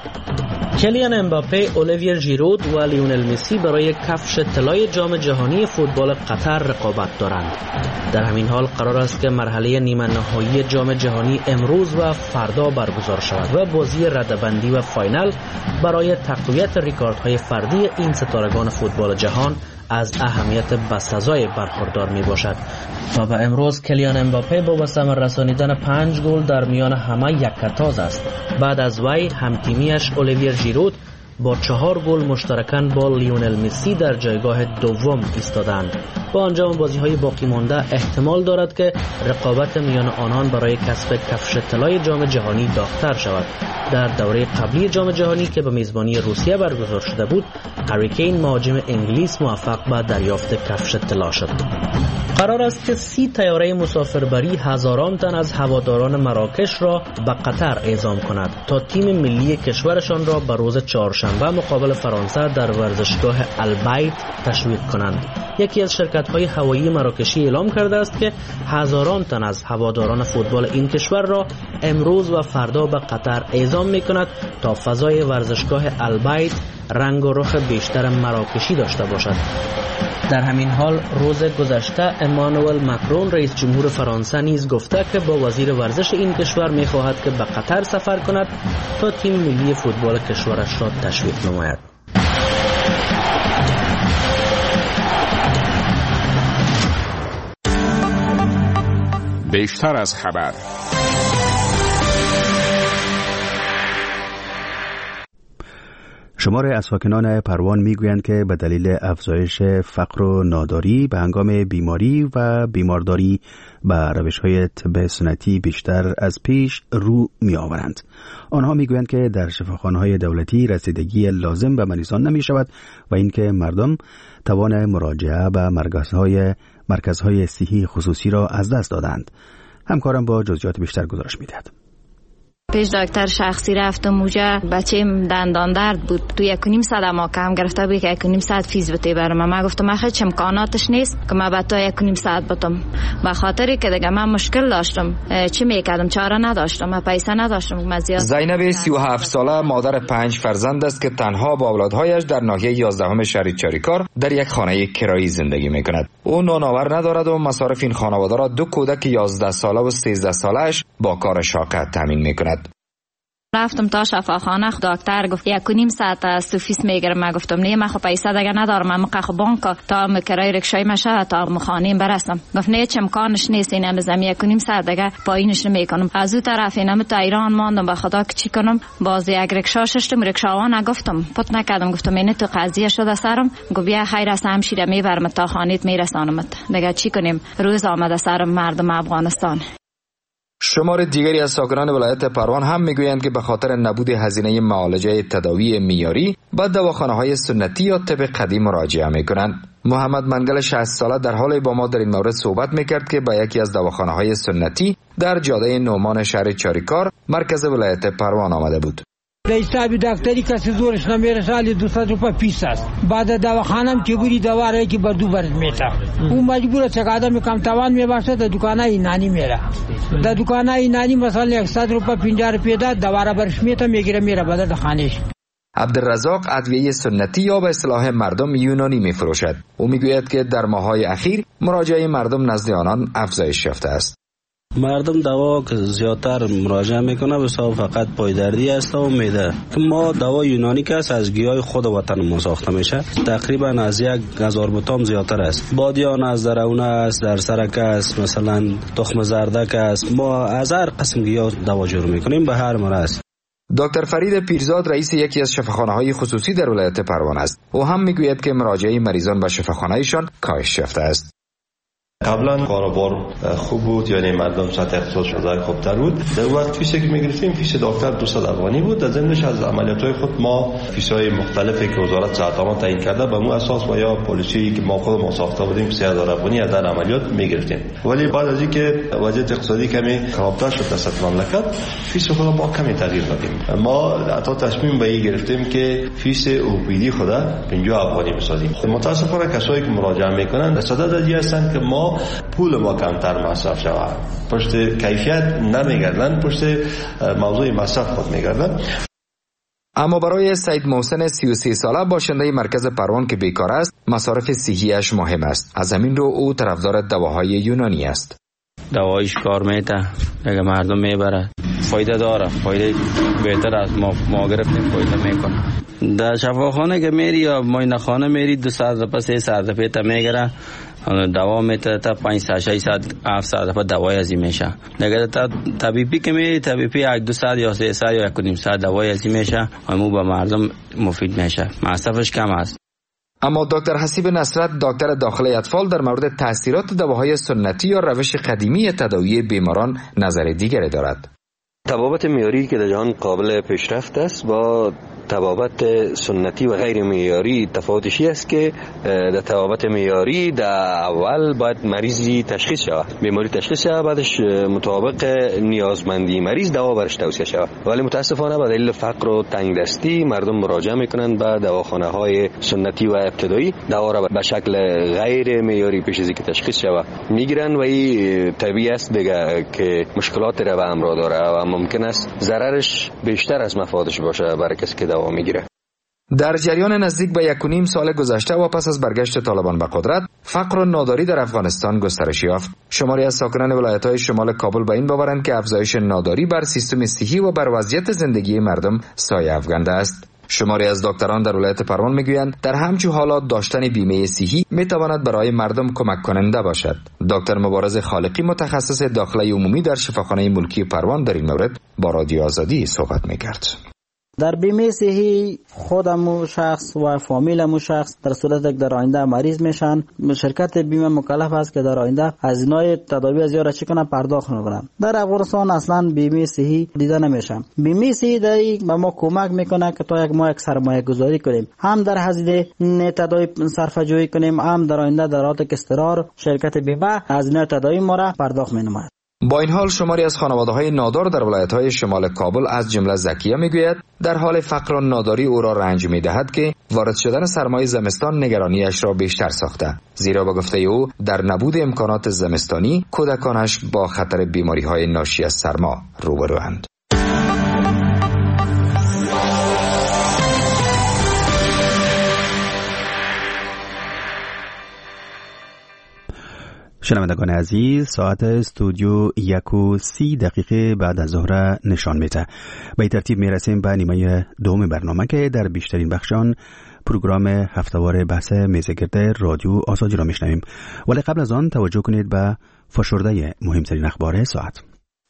کلیان امباپه، اولیویر ژیرود و لیونل مسی برای کفش طلای جام جهانی فوتبال قطر رقابت دارند. در همین حال قرار است که مرحله نیمه نهایی جام جهانی امروز و فردا برگزار شود و بازی رده‌بندی و فاینال برای تقویت رکوردهای فردی این ستارگان فوتبال جهان از اهمیت بسزای برخوردار می باشد. تا به امروز کلیان امباپه با به ثمر رسانیدن پنج گل در میان همه یکتاز است. بعد از وی همتیمیش اولیویر ژیرود با چهار گل مشترکاً با لیونل مسی در جایگاه دوم ایستادند. با انجام بازی‌های باقی مانده احتمال دارد که رقابت میان آنان برای کسب کفش طلای جام جهانی داغ‌تر شود. در دوره قبلی جام جهانی که به میزبانی روسیه برگزار شده بود، هری کین مهاجم انگلیس موفق به دریافت کفش طلا شد. قرار است که سی طیاره مسافربری هزاران تن از هواداران مراکش را به قطر اعزام کند تا تیم ملی کشورشان را به روز چهارشنبه مقابل فرانسه در ورزشگاه البیت تشویق کنند. یکی از شرکت‌های هوایی مراکشی اعلام کرده است که هزاران تن از هواداران فوتبال این کشور را امروز و فردا به قطر اعزام می‌کند تا فضای ورزشگاه البیت رنگ و رخ بیشتر مراکشی داشته باشد. در همین حال روز گذشته امانوئل ماکرون رئیس جمهور فرانسه نیز گفته که با وزیر ورزش این کشور می‌خواهد که به قطر سفر کند تا تیم ملی فوتبال کشورش را تشویق نماید. بیشتر از خبر. شمار از ساکنان پروان میگویند که به دلیل افزایش فقر و ناداری به هنگام بیماری و بیمارداری به روش‌های طب سنتی بیشتر از پیش رو می‌آورند. آنها میگویند که در شفاخانه‌های دولتی رسیدگی لازم به مریضان نمی‌شود و اینکه مردم توان مراجعه به مرکزهای مرکزهای صحی خصوصی را از دست دادند. همکارم با جزئیات بیشتر گزارش می‌دهد. پیش دکتر شخصی رفتم اونجا، بچه‌م دندان درد بود، تو یک و نیم ساعت ما کم گرفته بود که یک و نیم ساعت فیز بده برام. من گفتم آخه چه امکاناتش نیست که من به تو یک و نیم ساعت بدم، به خاطری که دیگه من مشکل داشتم، چی میکردم، چاره نداشتم، من پیسه نداشتم. من زیاد زینب سی و هفت ساله مادر پنج فرزند است که تنها با اولادهایش در ناحیه یازدهم شهر چاریکار در یک خانه کرایی زندگی میکند. او نانآور ندارد و مصارف این خانواده را دو کودک یازده ساله و سیزده ساله‌اش با کار شاقه تامین میکند. رفتم تا شفاخانه، دکتر گفت یک و نیم ساعت است فیس میگیرم. من گفتم نه، من خب پیسه دیگه ندارم، من مخ بانک تا کرای رکشای مشه تا مخانیم برسم. گفت نه، چه امکانش نیست، این هم زمین یک و نیم ساعت دیگه پایینش نمیکنم. از اون طرف اینم تا ایران ماندم، به خدا که چی کنم. باز یک رکشا ششتم، رکشاوان گفتم پت نکردم، گفتم این تو قضیه شده سرم. گفت بیا خیر است، همشیره میبرم تا خانیت میرسانمت، دیگه چی کنیم. روز آمده سرم مردم افغانستان. شمار دیگری از ساکنان ولایت پروان هم میگویند که به خاطر نبود هزینه معالجه تداوی معیاری به دواخانه‌های سنتی یا طب قدیم مراجعه میکنند. محمد منگل شصت ساله در حال با ما در این مورد صحبت میکرد که به یکی از دواخانه‌های سنتی در جاده نومان شهر چاریکار مرکز ولایت پروان آمده بود. در حساب دکتری کسی زورش نمیرسه، علی دویست روپیه فیس است. بعد دواخانم که بری دوا رای که بردو برد میتا، اون مجبور است که آدم کم توان میباشه در دکانای نانی میره. در دکانای نانی مثلا صد روپیه پنجاه روپیه داد دوا را برش میتا میگیره میره بعد خانهش. عبدالرزاق ادویه سنتی یا به اصطلاح مردم یونانی میفروشد. او میگوید که در ماه‌های اخیر مراجعه مردم نزد آنان افزایش یافته است. مردم دوا که زیادتر مراجعه میکنه بسیار فقط پایدردی است و میده که ما دوا یونانی که است از گیاه خود وطن ما ساخته میشه، تقریبا از یک هزار بوتام زیادتر است. بادیان است، درونه است، در سرک است، مثلا تخم زردک است. ما از هر قسم گیاه دوا جور میکنیم به هر مرض. دکتر فرید پیرزاد رئیس یکی از شفاخانه‌های خصوصی در ولایت پروان است. او هم میگوید که مراجعه مریضان به شفاخانه‌شان کاهش یافته است. قبلا کاروبار خوب بود، یعنی مردم سطح اقتصادشون خوبتر بود. در وقت فیسی که میگرفتیم فیس دکتر دویست افغانی بود. در ضمنش از عملیات‌های خود ما فیس‌های مختلفی که وزارت صحت عامه تعیین کرده به مو اساس و یا پالیسی که ما خودمون ساخته بودیم سه هزار افغانی از در عملیات میگرفتیم. ولی بعد از اینکه وضعیت اقتصادی کمی خرابتر شد در سطح مملکت، فیس خود ما کمی تغییر دادیم. ما حتی تصمیم به این گرفتیم که فیس اوپیدی خود پنجاه افغانی بسازیم. متاسفانه کسایی که مراجعه میکنن در صدد از هستند که ما پول ما کمتر مصرف شود، پشت کیفیت نمیگردن، پشت موضوع مصرف خود میگردن. اما برای سید محسن سی و سه ساله باشنده مرکز پروان که بیکار است، مصارف صحیش مهم است. از همین رو او طرفدار دواهای یونانی است. دوایش کار میته، اگه مردم میبره فایده داره، فایده بهتر از ما ما گرفتیم فایده میکنه. در شفاخانه که میری یا معاینه خانه میری دو ساعت پس سه ساعت پیت میگیره، دوا میته تا پنج ساعت شش ساعت هفت ساعت بعد دوای ازی میشه. دیگه تا طبیبی که میری طبیبی یک دو ساعت یا سه ساعت یا یک و نیم ساعت دوای ازی میشه، همون به مردم مفید میشه، مصرفش کم است. اما دکتر حسیب نصرت دکتر داخلی اطفال در مورد تاثیرات دواهای سنتی یا روش قدیمی تداوی بیماران نظر دیگری دارد. طبابت معیاری که در جهان قابل پیشرفت است با طبابت سنتی و غیر معیاری تفاوتش است که در طبابت معیاری در اول باید مریضی تشخیص شود، بیماری تشخیص شود، بعدش مطابق نیازمندی مریض دوا برش توصیه شود. ولی متاسفانه به دلیل فقر و تنگدستی مردم مراجعه میکنند به دواخانه‌های سنتی و ابتدایی، دوا را به شکل غیر معیاری پیش از اینکه تشخیص شود میگیرن و این طبیعی است دیگه که مشکلات را به همراه داره و ممکن است ضررش بیشتر از مفادش باشه برای کسی که دوا میگیره. در جریان نزدیک به یک و نیم سال گذشته و پس از برگشت طالبان به قدرت، فقر و ناداری در افغانستان گسترش یافت. شماری از ساکنان ولایت‌های شمال کابل به این باورند که افزایش ناداری بر سیستم صحی و بر وضعیت زندگی مردم سایه افکنده است. شماری از دکتران در ولایت پروان میگویند در همچون حالات داشتن بیمه صحی میتواند برای مردم کمک کننده باشد. دکتر مبارز خالقی متخصص داخلی عمومی در شفاخانه ملکی پروان در این مورد با رادیو آزادی صحبت میکرد. در بیمه صحی خودمو شخص و فامیلمو شخص در صورت که در آینده مریض میشن، شرکت بیمه مکلف است که در آینده هزینه‌های تداوی از یارا چی کنه پرداخت کنه. در افغانستان اصلا بیمه صحی دیده نمیشه. بیمه صحی داری به ما کمک میکنه که تا یک ما یک سرمایه گذاری کنیم، هم در هزینه تداوی صرفه جویی کنیم، هم در آینده در حالت استقرار شرکت بیمه هزینه تداوی ما را پرداخت مینماید. با این حال شماری از خانواده‌های نادار در ولایت‌های شمال کابل از جمله زکیه میگوید در حال فقر و ناداری او را رنج می‌دهد که وارد شدن سرمای زمستان نگرانیش را بیشتر ساخته، زیرا با گفته او در نبود امکانات زمستانی کودکانش با خطر بیماری‌های ناشی از سرما روبروند. شنوندگان عزیز، ساعت استودیو یک و سی دقیقه بعد از ظهر نشان میده. به این ترتیب میرسیم به نیمه دوم برنامه که در بیشترین بخشان پروگرام هفتهوار بحث میزگرد رادیو آزادی را میشنویم. ولی قبل از آن توجه کنید به فشرده مهمترین اخبار ساعت.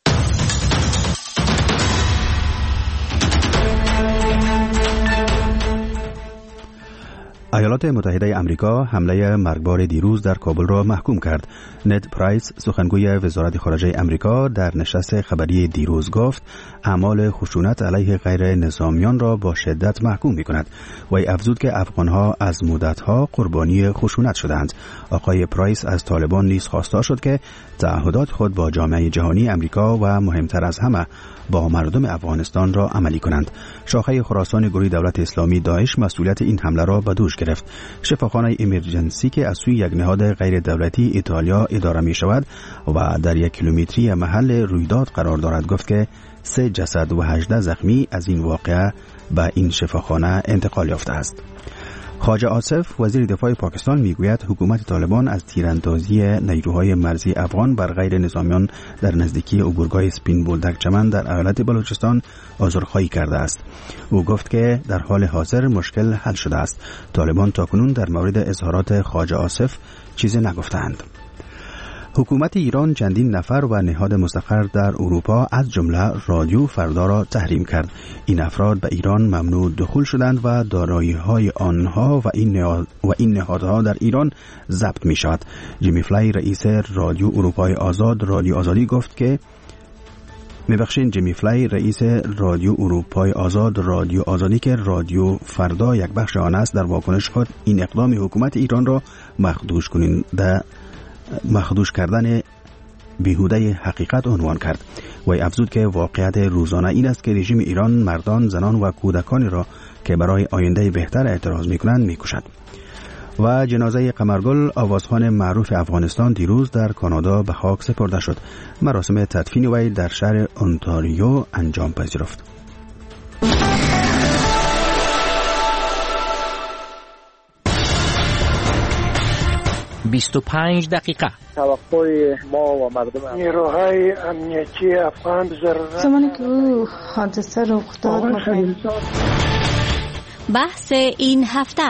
ایالات متحده آمریکا حمله مرگبار دیروز در کابل را محکوم کرد. نed پرایس، سخنگوی وزارت خارجه آمریکا، در نشست خبری دیروز گفت اعمال خشونت علیه غیر نظامیان را با شدت محکوم می‌کند و افزود که افغان‌ها از مدت‌ها قربانی خشونت شدند. آقای پرایس از طالبان نیز خواستار شد که تعهدات خود با جامعه جهانی آمریکا و مهمتر از همه با مردم افغانستان را عملی کنند. شاخه خراسان گروه دولت اسلامی داعش مسئولیت این حمله را به دوش گرفت. شفاخانه ایمرجنسی که از سوی یک نهاد غیر دولتی ایتالیا اداره می شود و در یک کیلومتری محل رویداد قرار دارد گفت که سه جسد و هجده زخمی از این واقعه به این شفاخانه انتقال یافته است. خواجه آصف، وزیر دفاع پاکستان، میگوید حکومت طالبان از تیراندازی نیروهای مرزی افغان بر غیر نظامیان در نزدیکی عبورگاه سپین بولدک چمن در ایالت بلوچستان عذرخواهی کرده است. او گفت که در حال حاضر مشکل حل شده است. طالبان تاکنون در مورد اظهارات خواجه آصف چیزی نگفتند. حکومت ایران چندین نفر و نهاد مستقر در اروپا از جمله رادیو فردا را تحریم کرد. این افراد به ایران ممنوع دخول شدند و دارایی‌های آنها و این و این نهادها در ایران ضبط می شود. جیمی فلای، رئیس رادیو اروپای آزاد رادیو آزادی گفت که میبخشین جیمی فلای رئیس رادیو اروپای آزاد رادیو آزادی که رادیو فردا یک بخش آن است، در واکنش خود این اقدام حکومت ایران را مخدوش کننده مخدوش کردن بیهوده حقیقت عنوان کرد و افزود که واقعیت روزانه این است که رژیم ایران مردان، زنان و کودکانی را که برای آینده بهتر اعتراض می‌کنند می‌کشد. و جنازه قمرگل، آوازخوان معروف افغانستان، دیروز در کانادا به خاک سپرده شد. مراسم تدفین وی در شهر اونتاریو انجام پذیرفت. بیست و پنج دقیقه. توقع ما و مردم نیروهای امنیتی افغان ضرورت زمانی که او حادثه رخ داد بحث این هفته.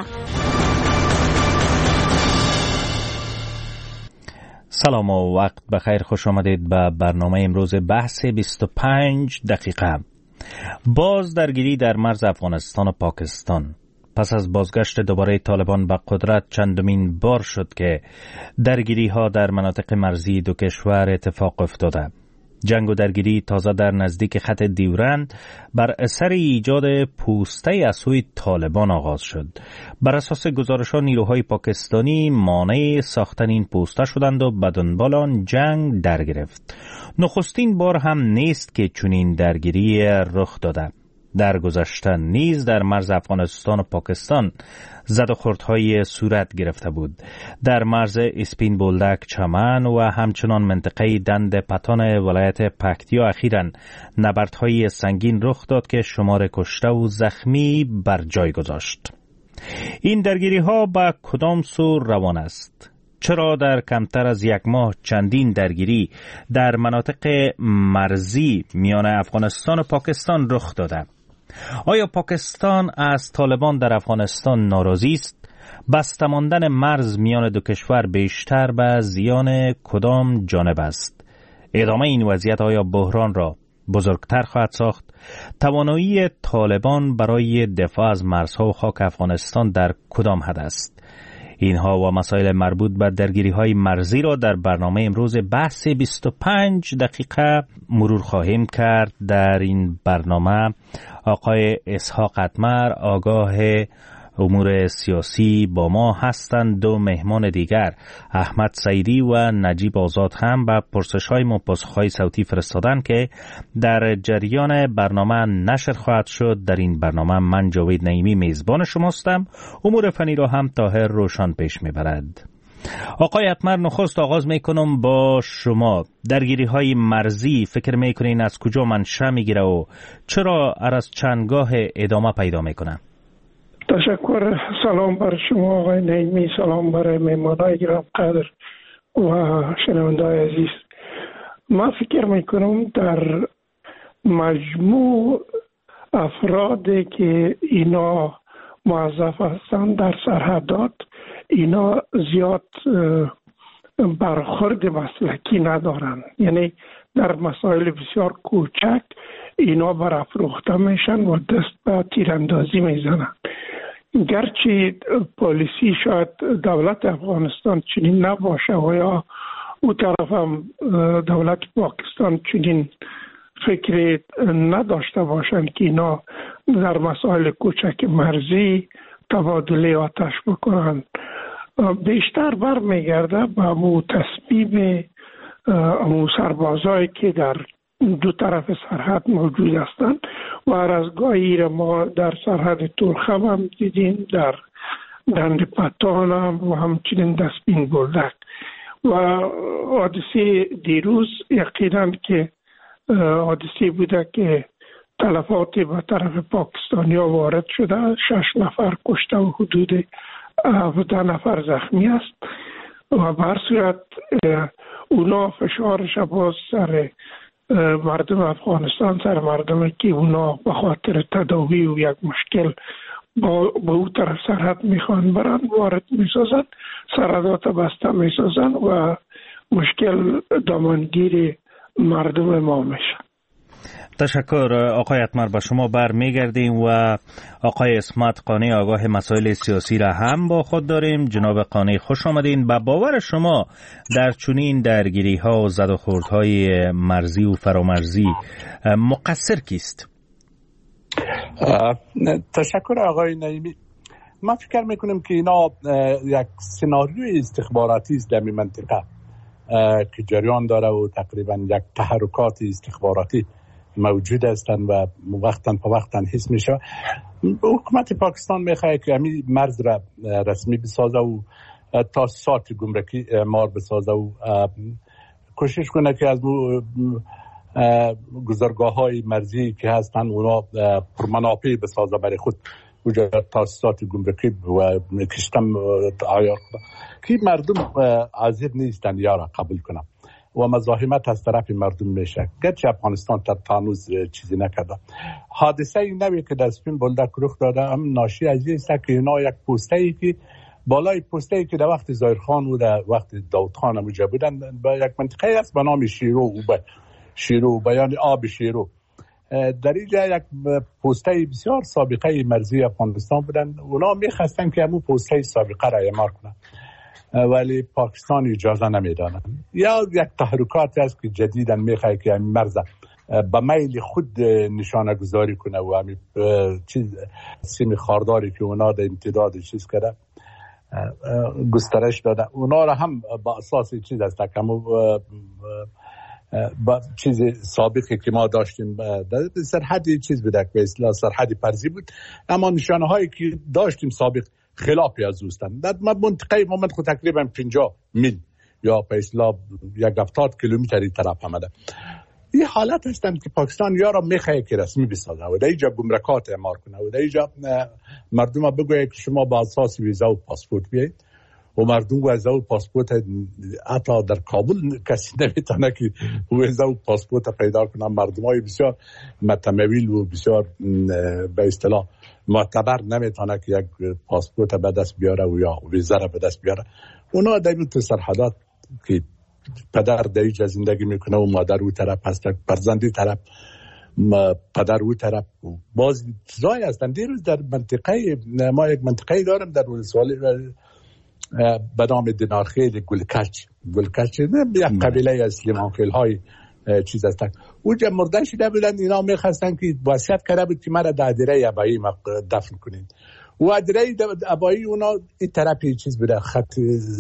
سلام و وقت بخیر، خوش آمدید به برنامه امروز بحث بیست و پنج دقیقه. باز درگیری در مرز افغانستان و پاکستان. پس از بازگشت دوباره طالبان به قدرت چندمین بار شد که درگیری ها در مناطق مرزی دو کشور اتفاق افتاده. جنگ و درگیری تازه در نزدیک خط دیورند بر اثر ایجاد پوسته از سوی طالبان آغاز شد. بر اساس گزارش‌ها نیروهای پاکستانی مانع ساختن این پوسته شدند و به دنبال آن جنگ در گرفت. نخستین بار هم نیست که چنین درگیری رخ داده. در گذشته نیز در مرز افغانستان و پاکستان زد و خوردهای صورت گرفته بود. در مرز اسپین بولدک چمن و همچنان منطقه دند پتان ولایت پکتیا اخیراً نبردهای سنگین رخ داد که شمار کشته و زخمی بر جای گذاشت. این درگیری ها به کدام سو روان است؟ چرا در کمتر از یک ماه چندین درگیری در مناطق مرزی میان افغانستان و پاکستان رخ داده؟ آیا پاکستان از طالبان در افغانستان ناراضی است؟ بسته ماندن مرز میان دو کشور بیشتر به زیان کدام جانب است؟ ادامه این وضعیت آیا بحران را بزرگتر خواهد ساخت؟ توانایی طالبان برای دفاع از مرزها و خاک افغانستان در کدام حد است؟ اینها و مسائل مربوط به درگیری‌های مرزی را در برنامه امروز بحث بیست و پنج دقیقه مرور خواهیم کرد. در این برنامه آقای اسحاق اتمر، آگاه امور سیاسی با ما هستند. دو مهمان دیگر احمد سعیدی و نجیب آزاد هم به پرسش‌های و پاسخ‌های صوتی فرستادن که در جریان برنامه نشر خواهد شد. در این برنامه من جاوید نعیمی میزبان شماستم. امور فنی را هم طاهر روشن پیش میبرد. آقای اتمر، نخست آغاز میکنم با شما. درگیری های مرزی فکر میکنین از کجا منشأ میگیره و چرا هر از چندگاه ادامه پیدا میکنه؟ تشکر. سلام بر شما آقای نعیمی، سلام برای مهمانای گرام قدر و شنونده‌های عزیز. من فکر میکنم در مجموع افرادی که اینا موظف هستند در سرحدات، اینا زیاد برخورد مسلکی ندارن، یعنی در مسائل بسیار کوچک اینا برافروخته میشن و دست به تیراندازی میزنن. گرچه پالیسی شاید دولت افغانستان چنین نباشه و یا او طرف هم دولت پاکستان چنین فکری نداشته باشند که اینا در مسائل کوچک مرزی تبادله آتش بکنند، بیشتر برمیگرده به امو تصمیم امو سربازایی که در دو طرف سرحد موجود هستند و هر از گاهی را ما در سرحد ترخم هم دیدیم، در دند پتان هم و همچنین دستبین بلدک. و حادثه دیروز یقینا که حادثه بوده که تلفات به طرف پاکستانی ها وارد شده، شش نفر کشته و حدود هفده نفر زخمی است و به هر صورت اونا فشارش باز سر مردم افغانستان، سر مردمی که اونا به خاطر تداوی و یک مشکل با, با او طرف سرحد میخوان برن وارد میسازن، سرحدات بسته میسازن و مشکل دامنگیر مردم ما میشه. تشکر آقای اتمر. به شما بر میگردیم و آقای اسمت قانی آگاه مسائل سیاسی را هم با خود داریم. جناب قانی خوش آمدین. به باور شما در چنین درگیری ها و زد و خوردهای مرزی و فرامرزی مقصر کیست؟ تشکر آقای نعیمی. من فکر میکنم که اینا یک سناریوی استخباراتی است در این منطقه که جریان داره و تقریبا یک تحرکات استخباراتی موجود هستند و وقتا په وقتا حس میشه. حکومت پاکستان میخواه که همین مرز را رسمی بسازه و تاسیسات گمرکی اعمار بسازه و کوشش کنه که از گذرگاه های مرزی که هستن اونا پرمنافع بسازه برای خود، وجود تاسیسات گمرکی و کشتم عیار کنه که مردم حاضر نیستن یا را قبول کنن و مزاحمت از طرف مردم میشه. گرچه افغانستان تا هنوز چیزی نکرده. حادثه این نوی که در سپین بولدک رخ داده هم ناشی از این است که اینا یک پوسته ای که بالای پوسته ای که در وقت ظاهرخان و در وقت داود خان هم اونجا بودن به یک منطقه است به نام شیرو و به شیرو بیان آب شیرو. در اینجا یک پوسته بسیار سابقه مرزی افغانستان بودن. اونا میخواستن که همون پوسته سابقه را اعمار کنن ولی پاکستان اجازه نمیدادن. یا یک تحرکاتی است که جدیداً میخواه که همین مرز به میل خود نشانه گذاری کنه و همین چیز سیم خارداری که اونا در امتداد چیز کرده گسترش داده، اونا را هم با اساس چیز است که با چیز سابقی که ما داشتیم در سرحدی چیز بوده که به اصطلاح سرحدی فرضی بود، اما نشانه هایی که داشتیم سابق خلافی از اوستن. در منطقه ما من خود تقریبا پنجاه میل یا به اصطلاح یک هفتاد کیلومتری طرف آمده. این حالت هستن که پاکستان یا را میخواه که رسمی بسازه و در اینجا گمرکات اعمار کنه و در اینجا مردم بگوید که شما با اساس ویزا و پاسپورت بیایید و مردم ویزا و پاسپورت حتی در کابل کسی نمیتونه که ویزا و پاسپورت پیدا کنه. مردم های بسیار متمول و بسیار به اصطلاح معتبر نمیتونه که یک پاسپورت به دست بیاره و یا ویزا را به دست بیاره. اونا در این تو سرحدات که پدر در اینجا زندگی میکنه و مادر او طرف هست، فرزندی طرف، پدر او طرف، باز چیزایی هستن. دیروز در منطقه ما یک منطقه دارم در ولسوالی به نام دینارخیل گلکچ گلکچ یک قبیله از سلیمانخیل های چیز هستن. اونجا مرده شده بودن. اینا میخواستن که وصیت کرده بود که مرا در دیره ابایی دفن کنید. و دره ابایی اونا این طرفی چیز بوده، خط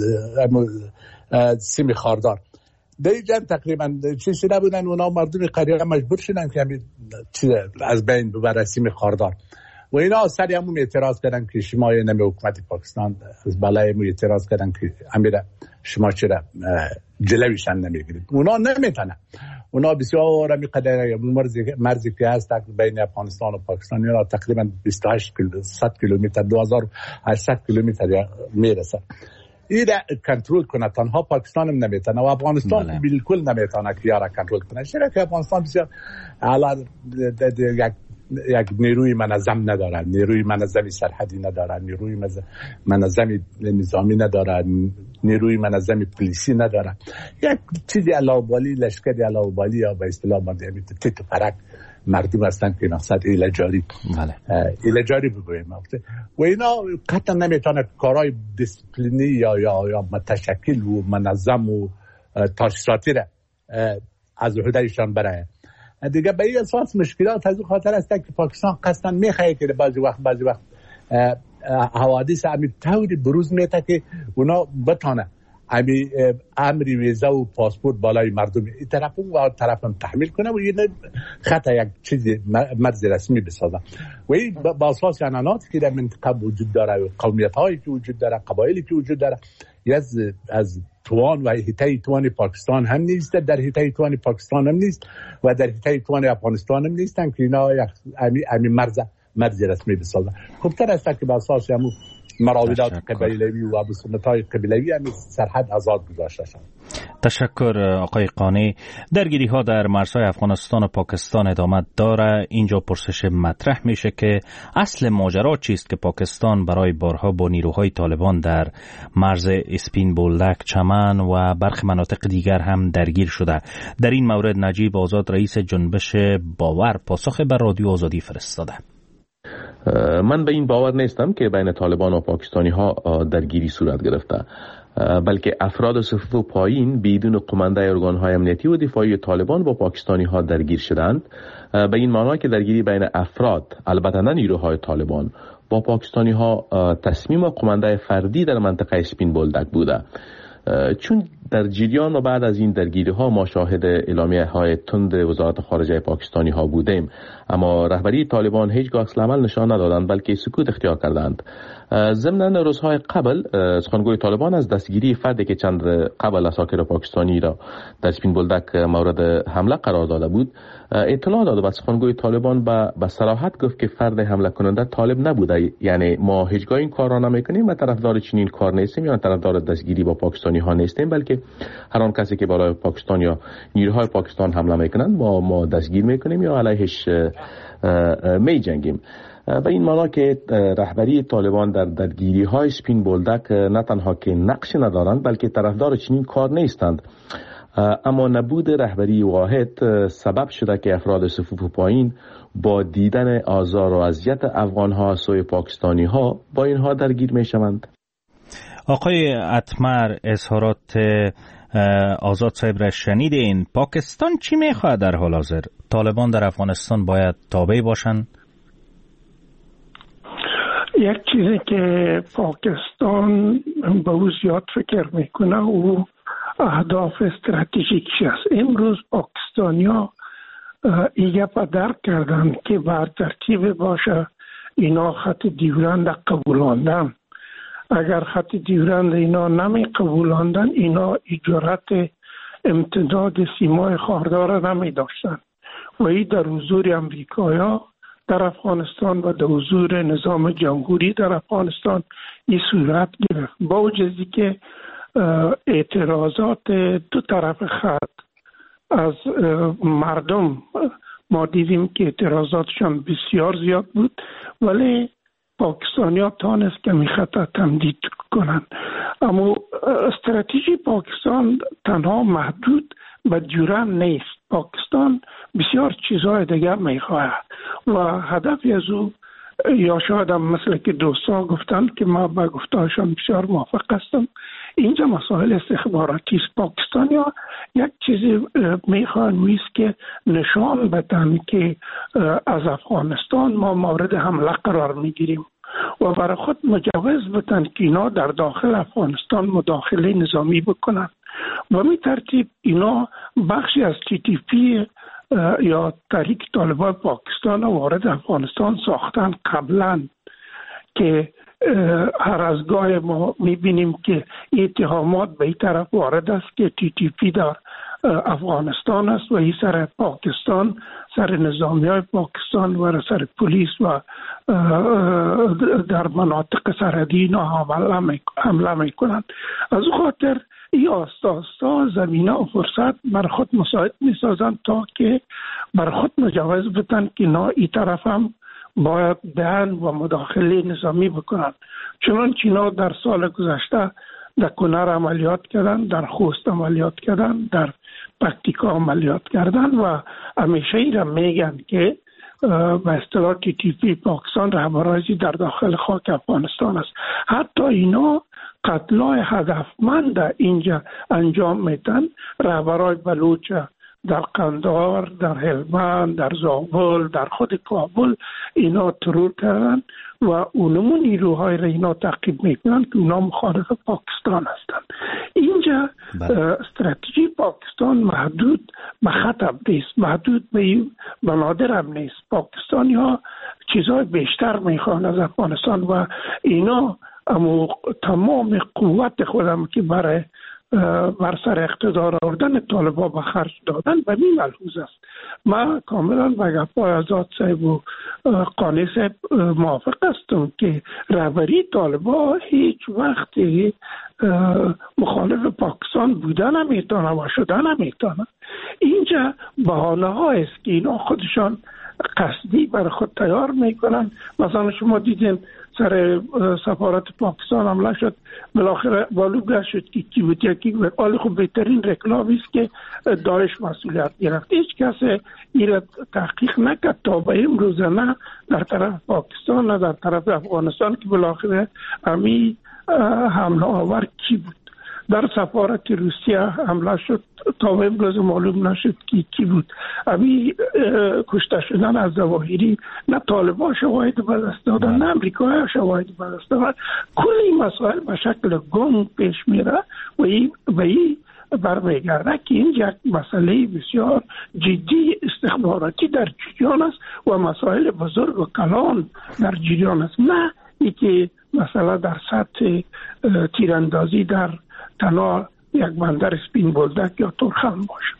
سیم خاردار در جن تقریبا چیزی نبودن. اونا مردم قریه مجبور شدن که همین چیز از بین ببره سیم خاردار و اینا سری همون اعتراض کردن که شما نمی حکومت پاکستان از بالای مو اعتراض کردن که امیره شما چرا جلویشن نمیگیرید. اونا نمیتونن، اونا بسیار می قدر مرزی مرزی که هست بین افغانستان و پاکستان اینا تقریبا بیست و هشت کیلومتر صد کیلومتر دو هزار و هشتصد کیلومتر میرسه. این کنترل کنه تنها پاکستان هم نمیتونه و افغانستان بله. بالکل نمیتونه که یارا کنترل کنه. چرا که افغانستان بسیار الان یک یک نیروی منظم ندارن، نیروی منظمی سرحدی ندارن، نیروی منظمی نظامی ندارن، نیروی منظمی پلیسی ندارن. یک چیزی علاوه‌بالی لشکری علاوه‌بالی یا به اصطلاح مردمی تیت و پرک مردم هستن که نقصد ایله جاری بله. ایله جاری بگویم و اینا قطعا نمیتونه کارهای دیسپلینی یا یا یا متشکل و منظم و تشریفاتی را از عهدهشان برای دیگه. به این اساس مشکلات از خاطر است که پاکستان قصداً میخواه که بعضی وقت بعضی وقت حوادث همین طوری بروز میته که اونا بتانه همین امری ویزا و پاسپورت بالای مردم این طرف و طرف هم تحمیل کنه و این خطا یک چیزی مرز رسمی بسازه و این با اساس عنعناتی که در منطقه وجود داره و قومیت هایی که وجود داره، قبایلی که وجود داره، از از توان و حیطه توان پاکستان هم نیست، در حیطه توان پاکستان هم نیست و در حیطه توان افغانستان هم نیستن که اینا همین مرز مرز رسمی بسازن. خوبتر است که با اساس همون مراودات قبیله‌ای و ابوسنت‌های قبیله‌ای هم سرحد آزاد گذاشته شد. تشکر آقای قانی. درگیری ها در مرزهای افغانستان و پاکستان ادامه داره. اینجا پرسش مطرح میشه که اصل ماجرا چیست که پاکستان برای بارها با نیروهای طالبان در مرز اسپین بولدک، چمن و برخی مناطق دیگر هم درگیر شده. در این مورد نجیب آزاد رئیس جنبش باور پاسخ بر رادیو آزادی فرستاده. من به این باور نیستم که بین طالبان و پاکستانی ها درگیری صورت گرفته، بلکه افراد صفوف پایین بدون قمانده ارگان های امنیتی و دفاعی طالبان با پاکستانی ها درگیر شدند. به این معنی که درگیری بین افراد، البته نه نیروهای طالبان، با پاکستانی ها تصمیم و قمانده فردی در منطقه اسپین بولدک بوده. چون در جریان و بعد از این درگیری ها ما شاهد اعلامیه های تند وزارت خارجه پاکستانی ها بودیم، اما رهبری طالبان هیچگاه عکس العمل نشان ندادند بلکه سکوت اختیار کردند. ضمن روزهای قبل سخنگوی طالبان از دستگیری فردی که چند قبل اساکر پاکستانی را در اسپین بولدک مورد حمله قرار داده بود اطلاع داد و سخنگوی طالبان به با صراحت گفت که فرد حمله کننده طالب نبوده. یعنی ما هیچگاه این کار را نمیکنیم و طرفدار چنین کار نیستیم یا طرفدار دستگیری با پاکستانی ها نیستیم، بلکه هر آن کسی که بالای پاکستان یا نیروهای پاکستان حمله میکنند ما ما دستگیر میکنیم یا علیهش می جنگیم. به این معنی که رهبری طالبان در درگیری های اسپین بولدک نه تنها که نقش ندارند بلکه طرفدار چنین کار نیستند، اما نبود رهبری واحد سبب شده که افراد صفوف پایین با دیدن آزار و اذیت افغان ها سوی پاکستانی ها با اینها درگیر می شوند. آقای اتمر، اظهارات آزاد صاحب را شنیدین. پاکستان چی میخواد در حال حاضر؟ طالبان در افغانستان باید تابع باشن؟ یک چیزی که پاکستان به او زیاد فکر میکنه او اهداف استراتژیکش است. امروز پاکستانیا ایگه پا درک کردن که بر ترتیب باشه اینا خط دیورند قبولاندن. اگر خط دیورند اینا نمی قبولاندن اینا اجارت امتداد سیمای خاردار نمی داشتن و این در حضور امریکایا در افغانستان و در حضور نظام جمهوری در افغانستان این صورت گرفت. با وجودی که اعتراضات دو طرف خط از مردم ما دیدیم که اعتراضاتشان بسیار زیاد بود، ولی پاکستانی ها تانست که می خطا تمدید کنند. اما استراتژی پاکستان تنها محدود به جوران نیست. پاکستان بسیار چیزهای دیگر می خواهد و هدفی از او یا شاید هم مثل که دوستا گفتن که ما با گفتهاشان بسیار موافق هستم، اینجا مسائل استخباراتی است. پاکستانی ها یک چیزی میخوان ویست که نشان بدن که از افغانستان ما مورد حمله قرار میگیریم و برای خود مجوز بتن که اینا در داخل افغانستان مداخله نظامی بکنن و می ترتیب اینا بخشی از تی تی پی یا تحریک طالبان پاکستان وارد افغانستان ساختن قبلا که هر از گاه ما میبینیم که اتهامات به این طرف وارد است که تی تی پی در افغانستان است و این سر پاکستان، سر نظامی های پاکستان و سر پلیس و در مناطق سرحدی اینا حمله میکنند. از خاطر این آستا آستا زمینه و فرصت بر خود مساعد میسازند تا که بر خود مجوز بتن که نا این طرف هم باید بیان و مداخله نظامی بکنند. چنانچه اینا در سال گذشته در کنر عملیات کردن، در خوست عملیات کردن، در پکتیکا عملیات کردن و همیشه ای را میگن که به اصطلاح تی تی پی پاکستان رهبرایی در داخل خاک افغانستان است. حتی اینا قتلای هدفمند اینجا انجام میدن. رهبرای بلوچ در قندهار، در هلمند، در زابل، در خود کابل اینا ترور کردن و اونمون نیروهای را اینا تعقیب میکنن که اونا مخالف پاکستان هستند. اینجا استراتژی پاکستان محدود به خط نیست، محدود به بنادر هم نیست. پاکستانی ها چیزهای بیشتر میخوان از افغانستان و اینا اما تمام قوت خودم که برای بر سر اقتدار آوردن طالبان به خرج دادن به این ملحوظ است. من کاملا به گپای آزاد صاحب و قانی صاحب موافق هستم که رهبری طالبان هیچ وقت مخالف پاکستان بودن نمیتونه و شدن نمیتونه. اینجا بهانه ها است که اینا خودشان قصدی بر خود تیار میکنن. مثلا شما دیدین سر سفارت پاکستان حمله شد، بالاخره معلوم گشت که کی بود یکی ولی خب بهترین رکلامی است که داعش مسئولیت گرفت. هیچ کس این تحقیق نکرد تا به امروز، نه در طرف پاکستان نه در طرف افغانستان که بالاخره امی حمله آور کی بود. در سفارت روسیه حمله شد تا به امروز معلوم نشد کی کی بود. امی کشته شدن از ظواهری نه طالبان شواهد به دست دادن نه امریکا شواهد به دست دادن. کل این مسائل به شکل گنگ پیش میره و این به این برمیگرده که این یک مسئله بسیار جدی استخباراتی در جریان است و مسائل بزرگ و کلان در جریان است، نه ای که مثلا در سطح تیراندازی در تنها یک بندر سپین بولدک یا ترخم باشه.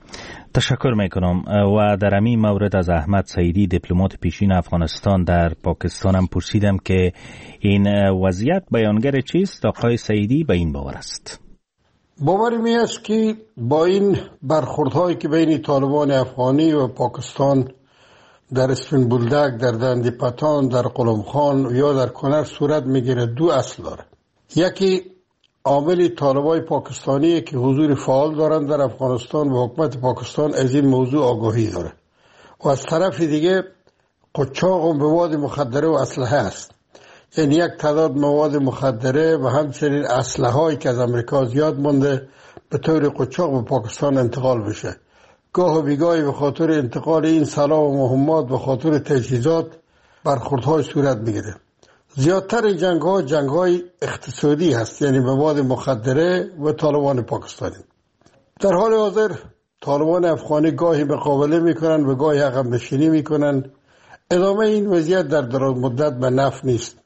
تشکر میکنم. و در همین مورد از احمد سعیدی دیپلمات پیشین افغانستان در پاکستان هم پرسیدم که این وضعیت بیانگر چیست. آقای سعیدی به این باور است. باوری می است که با این برخوردهایی که بین طالبان افغانی و پاکستان در اسپین بولدک، در دندی پتان، در قلم خان یا در کنر صورت میگیره دو اصل داره. یکی عامل طالبای پاکستانی که حضور فعال دارند در افغانستان و حکومت پاکستان از این موضوع آگاهی داره و از طرف دیگه قاچاق و مواد مخدره و اسلحه است. یعنی یک تعداد مواد مخدره و همچنین اسلحه هایی که از امریکا زیاد مونده به طور قاچاق به پاکستان انتقال بشه. گاه و بیگاهی به خاطر انتقال این سلاح و مهمات به خاطر تجهیزات برخوردهای صورت میگیره. زیادتر جنگ ها جنگ های اقتصادی هست، یعنی مواد مخدره و طالبان پاکستانی. در حال حاضر طالبان افغانی گاهی مقابله میکنن و گاهی عقب نشینی میکنن. ادامه این وضعیت در دراز مدت به نفع نیست.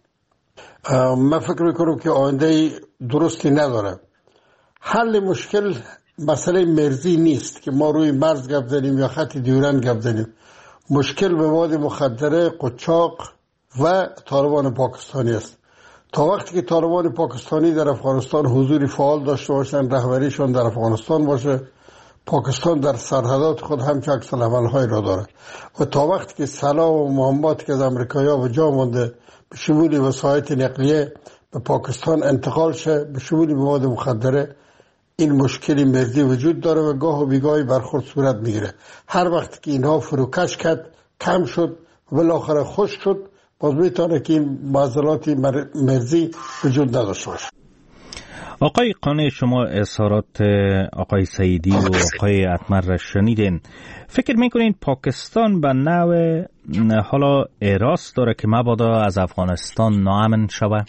من فکر میکنم که آینده درستی نداره. حل مشکل مسئله مرزی نیست که ما روی مرز گپ زنیم یا خط دیورند گپ زنیم. مشکل مواد مخدره، قاچاق و طالبان پاکستانی است. تا وقتی که طالبان پاکستانی در افغانستان حضوری فعال داشته باشند، رهبریشان در افغانستان باشه، پاکستان در سرحدات خود همچه عکس العمل‌های را داره و تا وقتی که سلاح و مهمات که از امریکایی‌ها به جا مانده به شمول وسایط نقلیه به پاکستان انتقال شه، به شمول مواد مخدره، این مشکلی مرزی وجود داره و گاه و بیگاهی برخورد صورت میگیره. هر وقت که اینها فروکش کرد، کم شد و بالاخره خوش شد، باز میتونه که این معضلات مرزی وجود نداشته باشه. آقای قانع، شما اظهارات آقای سعیدی و آقای اتمر را شنیدین. فکر میکنین پاکستان به نوع حالا اراست داره که مبادا از افغانستان ناامن شود؟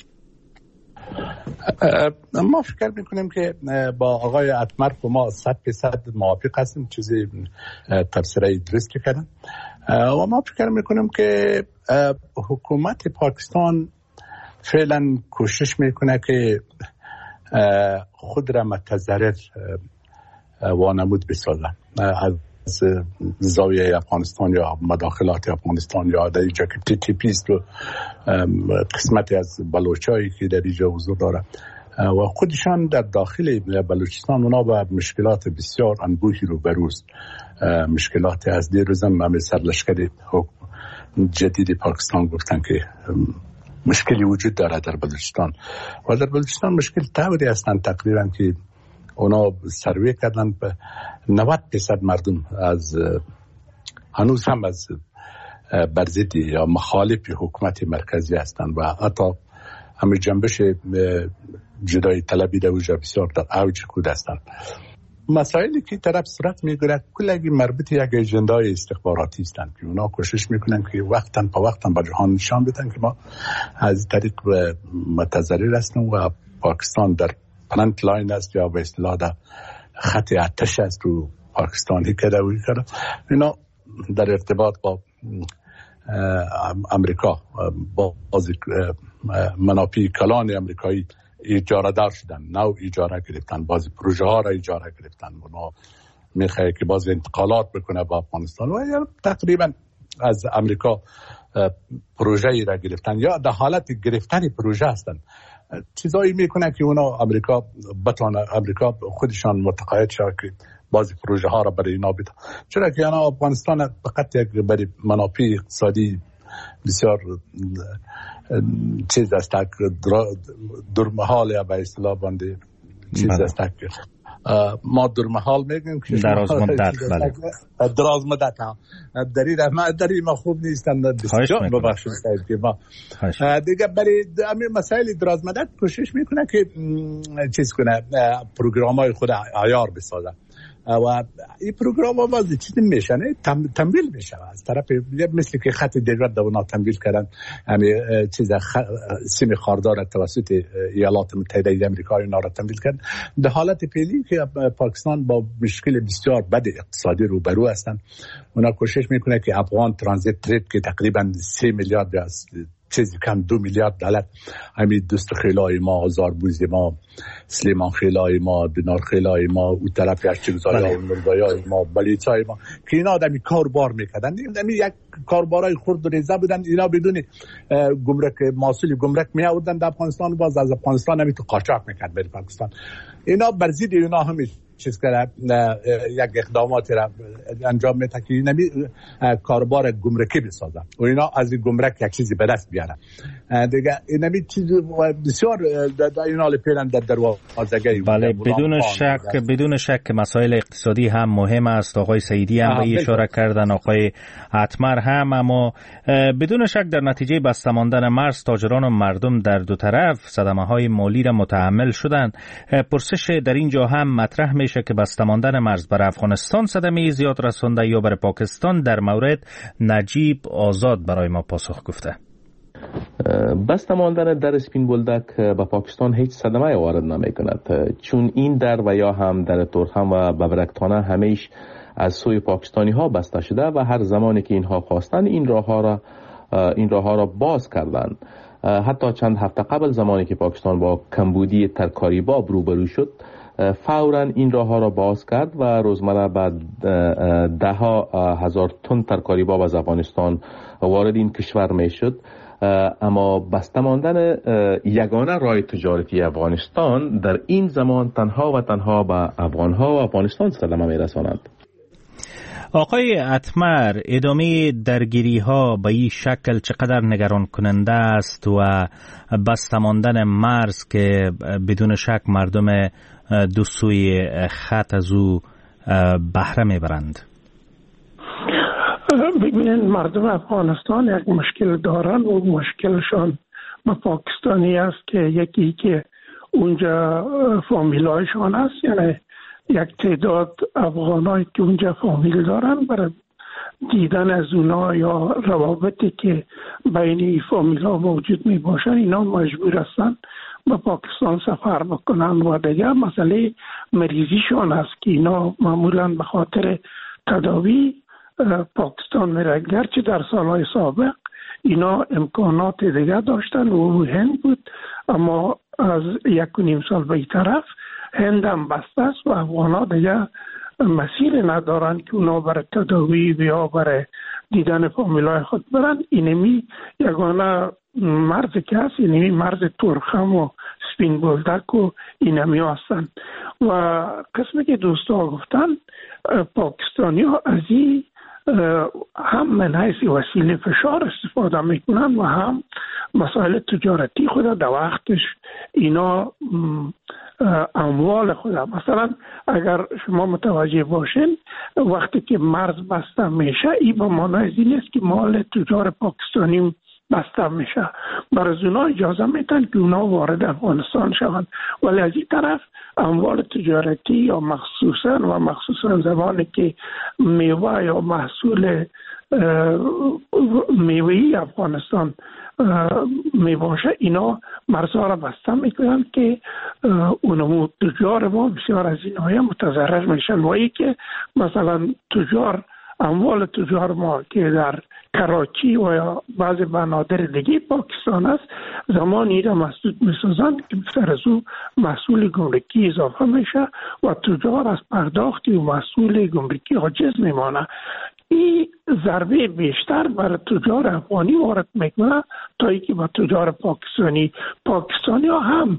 ما فکر میکنیم که با آقای اتمر و ما صد درصد موافق هستیم، چیزی تفسیرای درست کردن و ما فکر میکنیم که حکومت پاکستان فعلا کوشش میکنه که خود را متضرر وانمود بسازه از زاویه افغانستان یا مداخلات افغانستان یا در اینجا که تی تی پی است و قسمتی از بلوچایی که در اینجا حضور داره و خودشان در داخل بلوچستان اونا با مشکلات بسیار انبوهی رو بروست. مشکلات از دیروزم همه سرلشکر جدید پاکستان گفتن که مشکلی وجود داره در بلوچستان و در بلوچستان مشکل طوری هستند تقریبا که اونا سروی کردن به نود درصد مردم از هنوز هم از برزیدی یا مخالف حکومت مرکزی هستند و حتی همه جنبش جدای طلبی در اوجا بسیار در اوج خود هستند. مسائلی که طرف صورت میگیرد کلگی مربوط یک اجندای استخباراتی هستند که اونا کوشش میکنن که وقتاً با وقتاً به جهان نشان بدن که ما از طریق متضرر هستیم و پاکستان در فرانت لاین است یا به اصطلاح در خط آتش است رو پاکستانی که دوری کرده. اینا در ارتباط با امریکا با منافع کلان امریکایی اجاره دار شدن، نو اجاره گرفتن، بعضی پروژه ها را اجاره گرفتن. اونا میخواه که بعضی انتقالات بکنه با افغانستان و یا تقریبا از امریکا پروژه ای را گرفتن یا در حالت گرفتن پروژه هستن. چیزایی میکنه که اونا امریکا بتونه امریکا خودشان متقاعد شد که بعضی پروژه ها را برای اینا بده، چرا که اینا افغانستان فقط یک برای منافع اقتصادی بسیار چیز است در محال یا به اصطلاح بنده چیز است که ما در محال میگیم که دراز مدت بله دراز مدت ها در این ما در این ما خوب نیستن بسیار ببخشید که ما دیگه برای همین مسائل دراز مدت کوشش میکنه که چیز کنه پروگرام‌های خود عیار بسازه و این پروگرام ها واسه چیزی میشن تم، تمویل میشه از طرف مثل که خط دیگر دونا تمویل کردن همین چیز خ... سیم خاردار توسط ایالات متحده آمریکا اینا را تمویل کردن. در حالت فعلی که پاکستان با مشکل بسیار بد اقتصادی روبرو هستند، اونا کوشش میکنه که افغان ترانزیت ترید که تقریبا سه میلیارد است چیزی کم دو میلیارد دلار همین دوست خیلای ما، آذربایجان ما، سلیمان خیلای ما، دینار خیلای ما، اون طرف یشتگزای ما، ما بلیچای ما که اینا دمی کاربار میکردن. دمی یک کاربارای خرد و ریزه بودن، اینا بدون گمرک محصول گمرک می آوردن در افغانستان، باز از افغانستان همی تو قاچاق میکرد بر پاکستان. اینا بر ضد اینا همی چیز کرد یک اقداماتی را انجام میده که نمی کاربار گمرکی بسازن و اینا از این گمرک یک چیزی به دست بیارن دیگه. نمی چیز بسیار اینا لپیرن در دروازگی. بله بدون شک بدون شک مسائل اقتصادی هم مهم است. آقای سعیدی هم به اشاره کردن، آقای اتمر هم، اما بدون شک در نتیجه بسته ماندن مرز تاجران و مردم در دو طرف صدمه های مالی را متحمل شدند. پرسش در اینجا هم مطرح میشه که بسته ماندن مرز بر افغانستان صدمه زیاد رسانده یا بر پاکستان؟ در مورد نجیب آزاد برای ما پاسخ گفته. بسته ماندن در اسپین بولدک به پاکستان هیچ صدمه وارد نمی کند، چون این در و یا هم در تورخم و ببرکتانه همیش از سوی پاکستانی ها بسته شده و هر زمانی که اینها خواستن این راه ها را این راه ها را باز کردند. حتی چند هفته قبل زمانی که پاکستان با کمبودی ترکاری باب روبرو شد، فوراً این راه ها را باز کرد و روزمره بعد ده ها هزار تن ترکاری باب از افغانستان وارد این کشور می شد. اما بسته ماندن یگانه راه تجارتی افغانستان در این زمان تنها و تنها به افغان ها و افغانستان صدمه می رساند. آقای اتمر، ادامه درگیری ها به این شکل چقدر نگران کننده است و بسته ماندن مرز که بدون شک مردم دو سوی خط از او بهره میبرند؟ ببینید مردم افغانستان یک مشکل دارن و مشکلشان با پاکستانی است که یکی که اونجا فامیلایشان هست، یعنی یک تعداد افغانایی که اونجا فامیل دارن برای دیدن از اونا یا روابطی که بین فامیل ها موجود می باشن اینا مجبور هستن به پاکستان سفر بکنن و دیگه مسئله مریضیشان هست که اینا معمولا به خاطر تداوی پاکستان میره، گرچه در سالهای سابق اینا امکانات دیگه داشتن و هند بود، اما از یک و نیم سال به طرف هند هم بسته است و افغانا دیگه مسیر ندارن که اونا برای تداوی یا برای دیدن فامیلای خود برن. اینمی یگانه مرز که هست اینمی مرز ترخم و سپین بولدک و اینمی هستن. و قسمی که دوستا گفتن پاکستانی ها از این هم من حیث وسیله فشار استفاده میکنن و هم مسائل تجارتی خود در وقتش اینا اموال خود، مثلا اگر شما متوجه باشین وقتی که مرز بسته میشه این به معنای این است که مال تجار پاکستانی بسته میشه، برای اونا اجازه میتن که اونا وارد افغانستان شوند، ولی از این طرف اموال تجارتی یا مخصوصا و مخصوصا زمانی که میوه یا محصول میوهی افغانستان می باشه اینا مرزها را بسته میکنن که اونمو تجار ما بسیار از این های متضرر میشن. و ای که مثلا تجار اموال تجار ما که در کراچی و یا بعض بنادر دیگه پاکستان است زمانی را مسدود میسازن که سر از او محصول گمرکی اضافه میشه و تجار از پرداختی و محصول گمرکی عاجز میمانه. این ضربه بیشتر برای تجار افغانی وارد میکنه تا اینکه با تجار پاکستانی. پاکستانی ها هم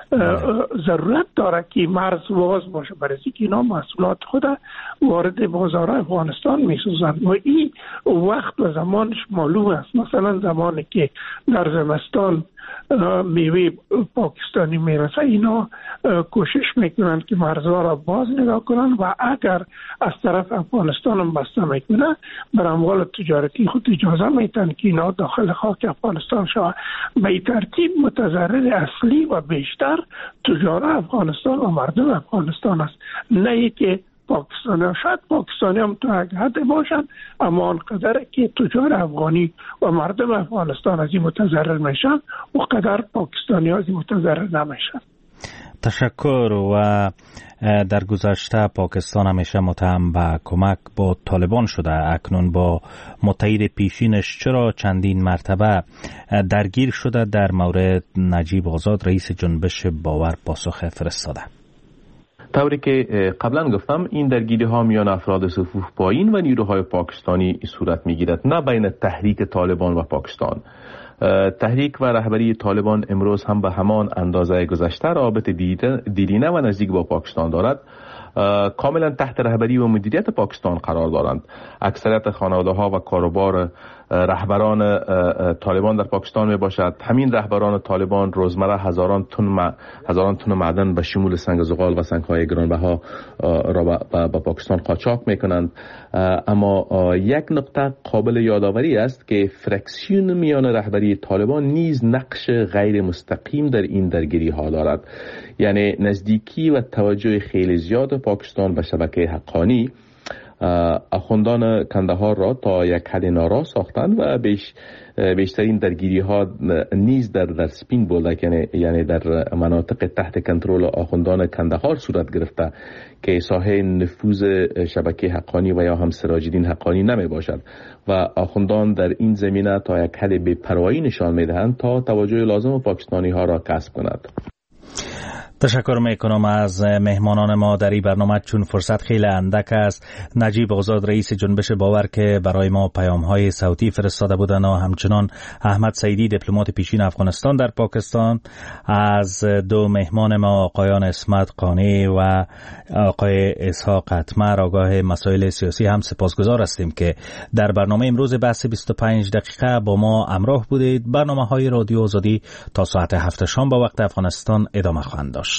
ضرورت داره که مرز باز باشه برای اینکه اینا محصولات خود وارد بازار افغانستان میسازند و این وقت و زمانش معلوم است. مثلا زمانی که در زمستان میوه پاکستانی میرسه اینا کوشش میکنن که مرزها را باز نگاه کنن و اگر از طرف افغانستان هم بسته میکنه بر اموال تجارتی خود اجازه میتن که اینا داخل خاک افغانستان شود. به این ترتیب متضرر اصلی و بیشتر تجار افغانستان و مردم افغانستان است، نه که پاکستانی ها. شاید پاکستانی هم تو یک حد باشن اما آنقدر که تجار افغانی و مردم افغانستان از این متضرر میشن و قدر پاکستانی ها از این متضرر نمیشن. تشکر. و در گذشته پاکستان همیشه متهم به کمک با طالبان شده، اکنون با متحد پیشینش چرا چندین مرتبه درگیر شده؟ در مورد نجیب آزاد رئیس جنبش باور پاسخ فرستاده. طوری که قبلا گفتم این درگیری ها میان افراد صفوف پایین و نیروهای پاکستانی صورت میگیرد، نه بین تحریک طالبان و پاکستان. تحریک و رهبری طالبان امروز هم به همان اندازه گذشته رابطه دیرینه و نزدیک با پاکستان دارد. کاملا تحت رهبری و مدیریت پاکستان قرار دارند. اکثریت خانواده ها و کاروبار رهبران طالبان در پاکستان می باشد. همین رهبران طالبان روزمره هزاران تن هزاران تن معدن به شمول سنگ زغال و سنگ های گرانبها را به پاکستان قاچاق می کنند. اما یک نقطه قابل یادآوری است که فرکسیون میان رهبری طالبان نیز نقش غیر مستقیم در این درگیری ها دارد. یعنی نزدیکی و توجه خیلی زیاد پاکستان به شبکه حقانی آخوندان کندهار را تا یک حد نارا ساختند و بیش بیشترین درگیری ها نیز در در سپین بولدک یعنی یعنی در مناطق تحت کنترل آخوندان کندهار صورت گرفته که ساحه نفوذ شبکه حقانی و یا هم سراج الدین حقانی نمی باشد و آخوندان در این زمینه تا یک حد بی‌پروایی نشان میدهند تا توجه لازم پاکستانی ها را کسب کند. تشکر میکنم از مهمانان ما در این برنامه، چون فرصت خیلی اندک است. نجیب آزاد رئیس جنبش باور که برای ما پیام های صوتی فرستاده بودند و همچنان احمد سیدی دیپلمات پیشین افغانستان در پاکستان. از دو مهمان ما آقایان اسمت قانی و آقای اسحاق اتمر آگاه مسائل سیاسی هم سپاسگزار هستیم که در برنامه امروز بحث بیست و پنج دقیقه با ما همراه بودید. برنامه های رادیو آزادی تا ساعت هفت شام با وقت افغانستان ادامه خواهند داشت.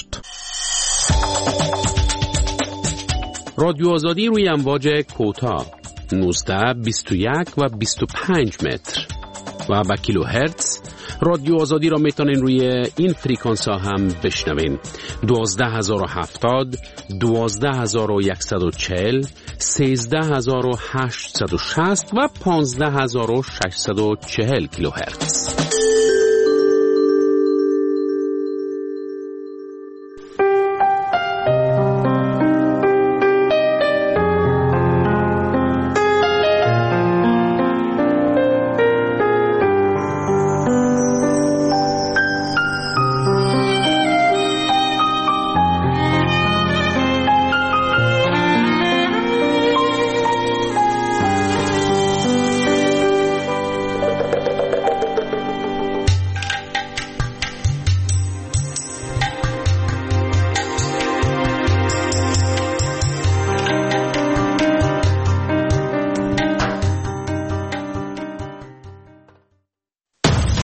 رادیو آزادی روی امواج کوتاه نوزده، بیست و یک و بیست و پنج متر و به کیلو هرتز. رادیو آزادی را میتونین روی این فریکانس ها هم بشنوین: دوازده هزار و هفتاد، دوازده هزار و صد و چهل، سیزده هزار و هشتصد و شصت و پانزده هزار و ششصد و چهل کیلو هرتز.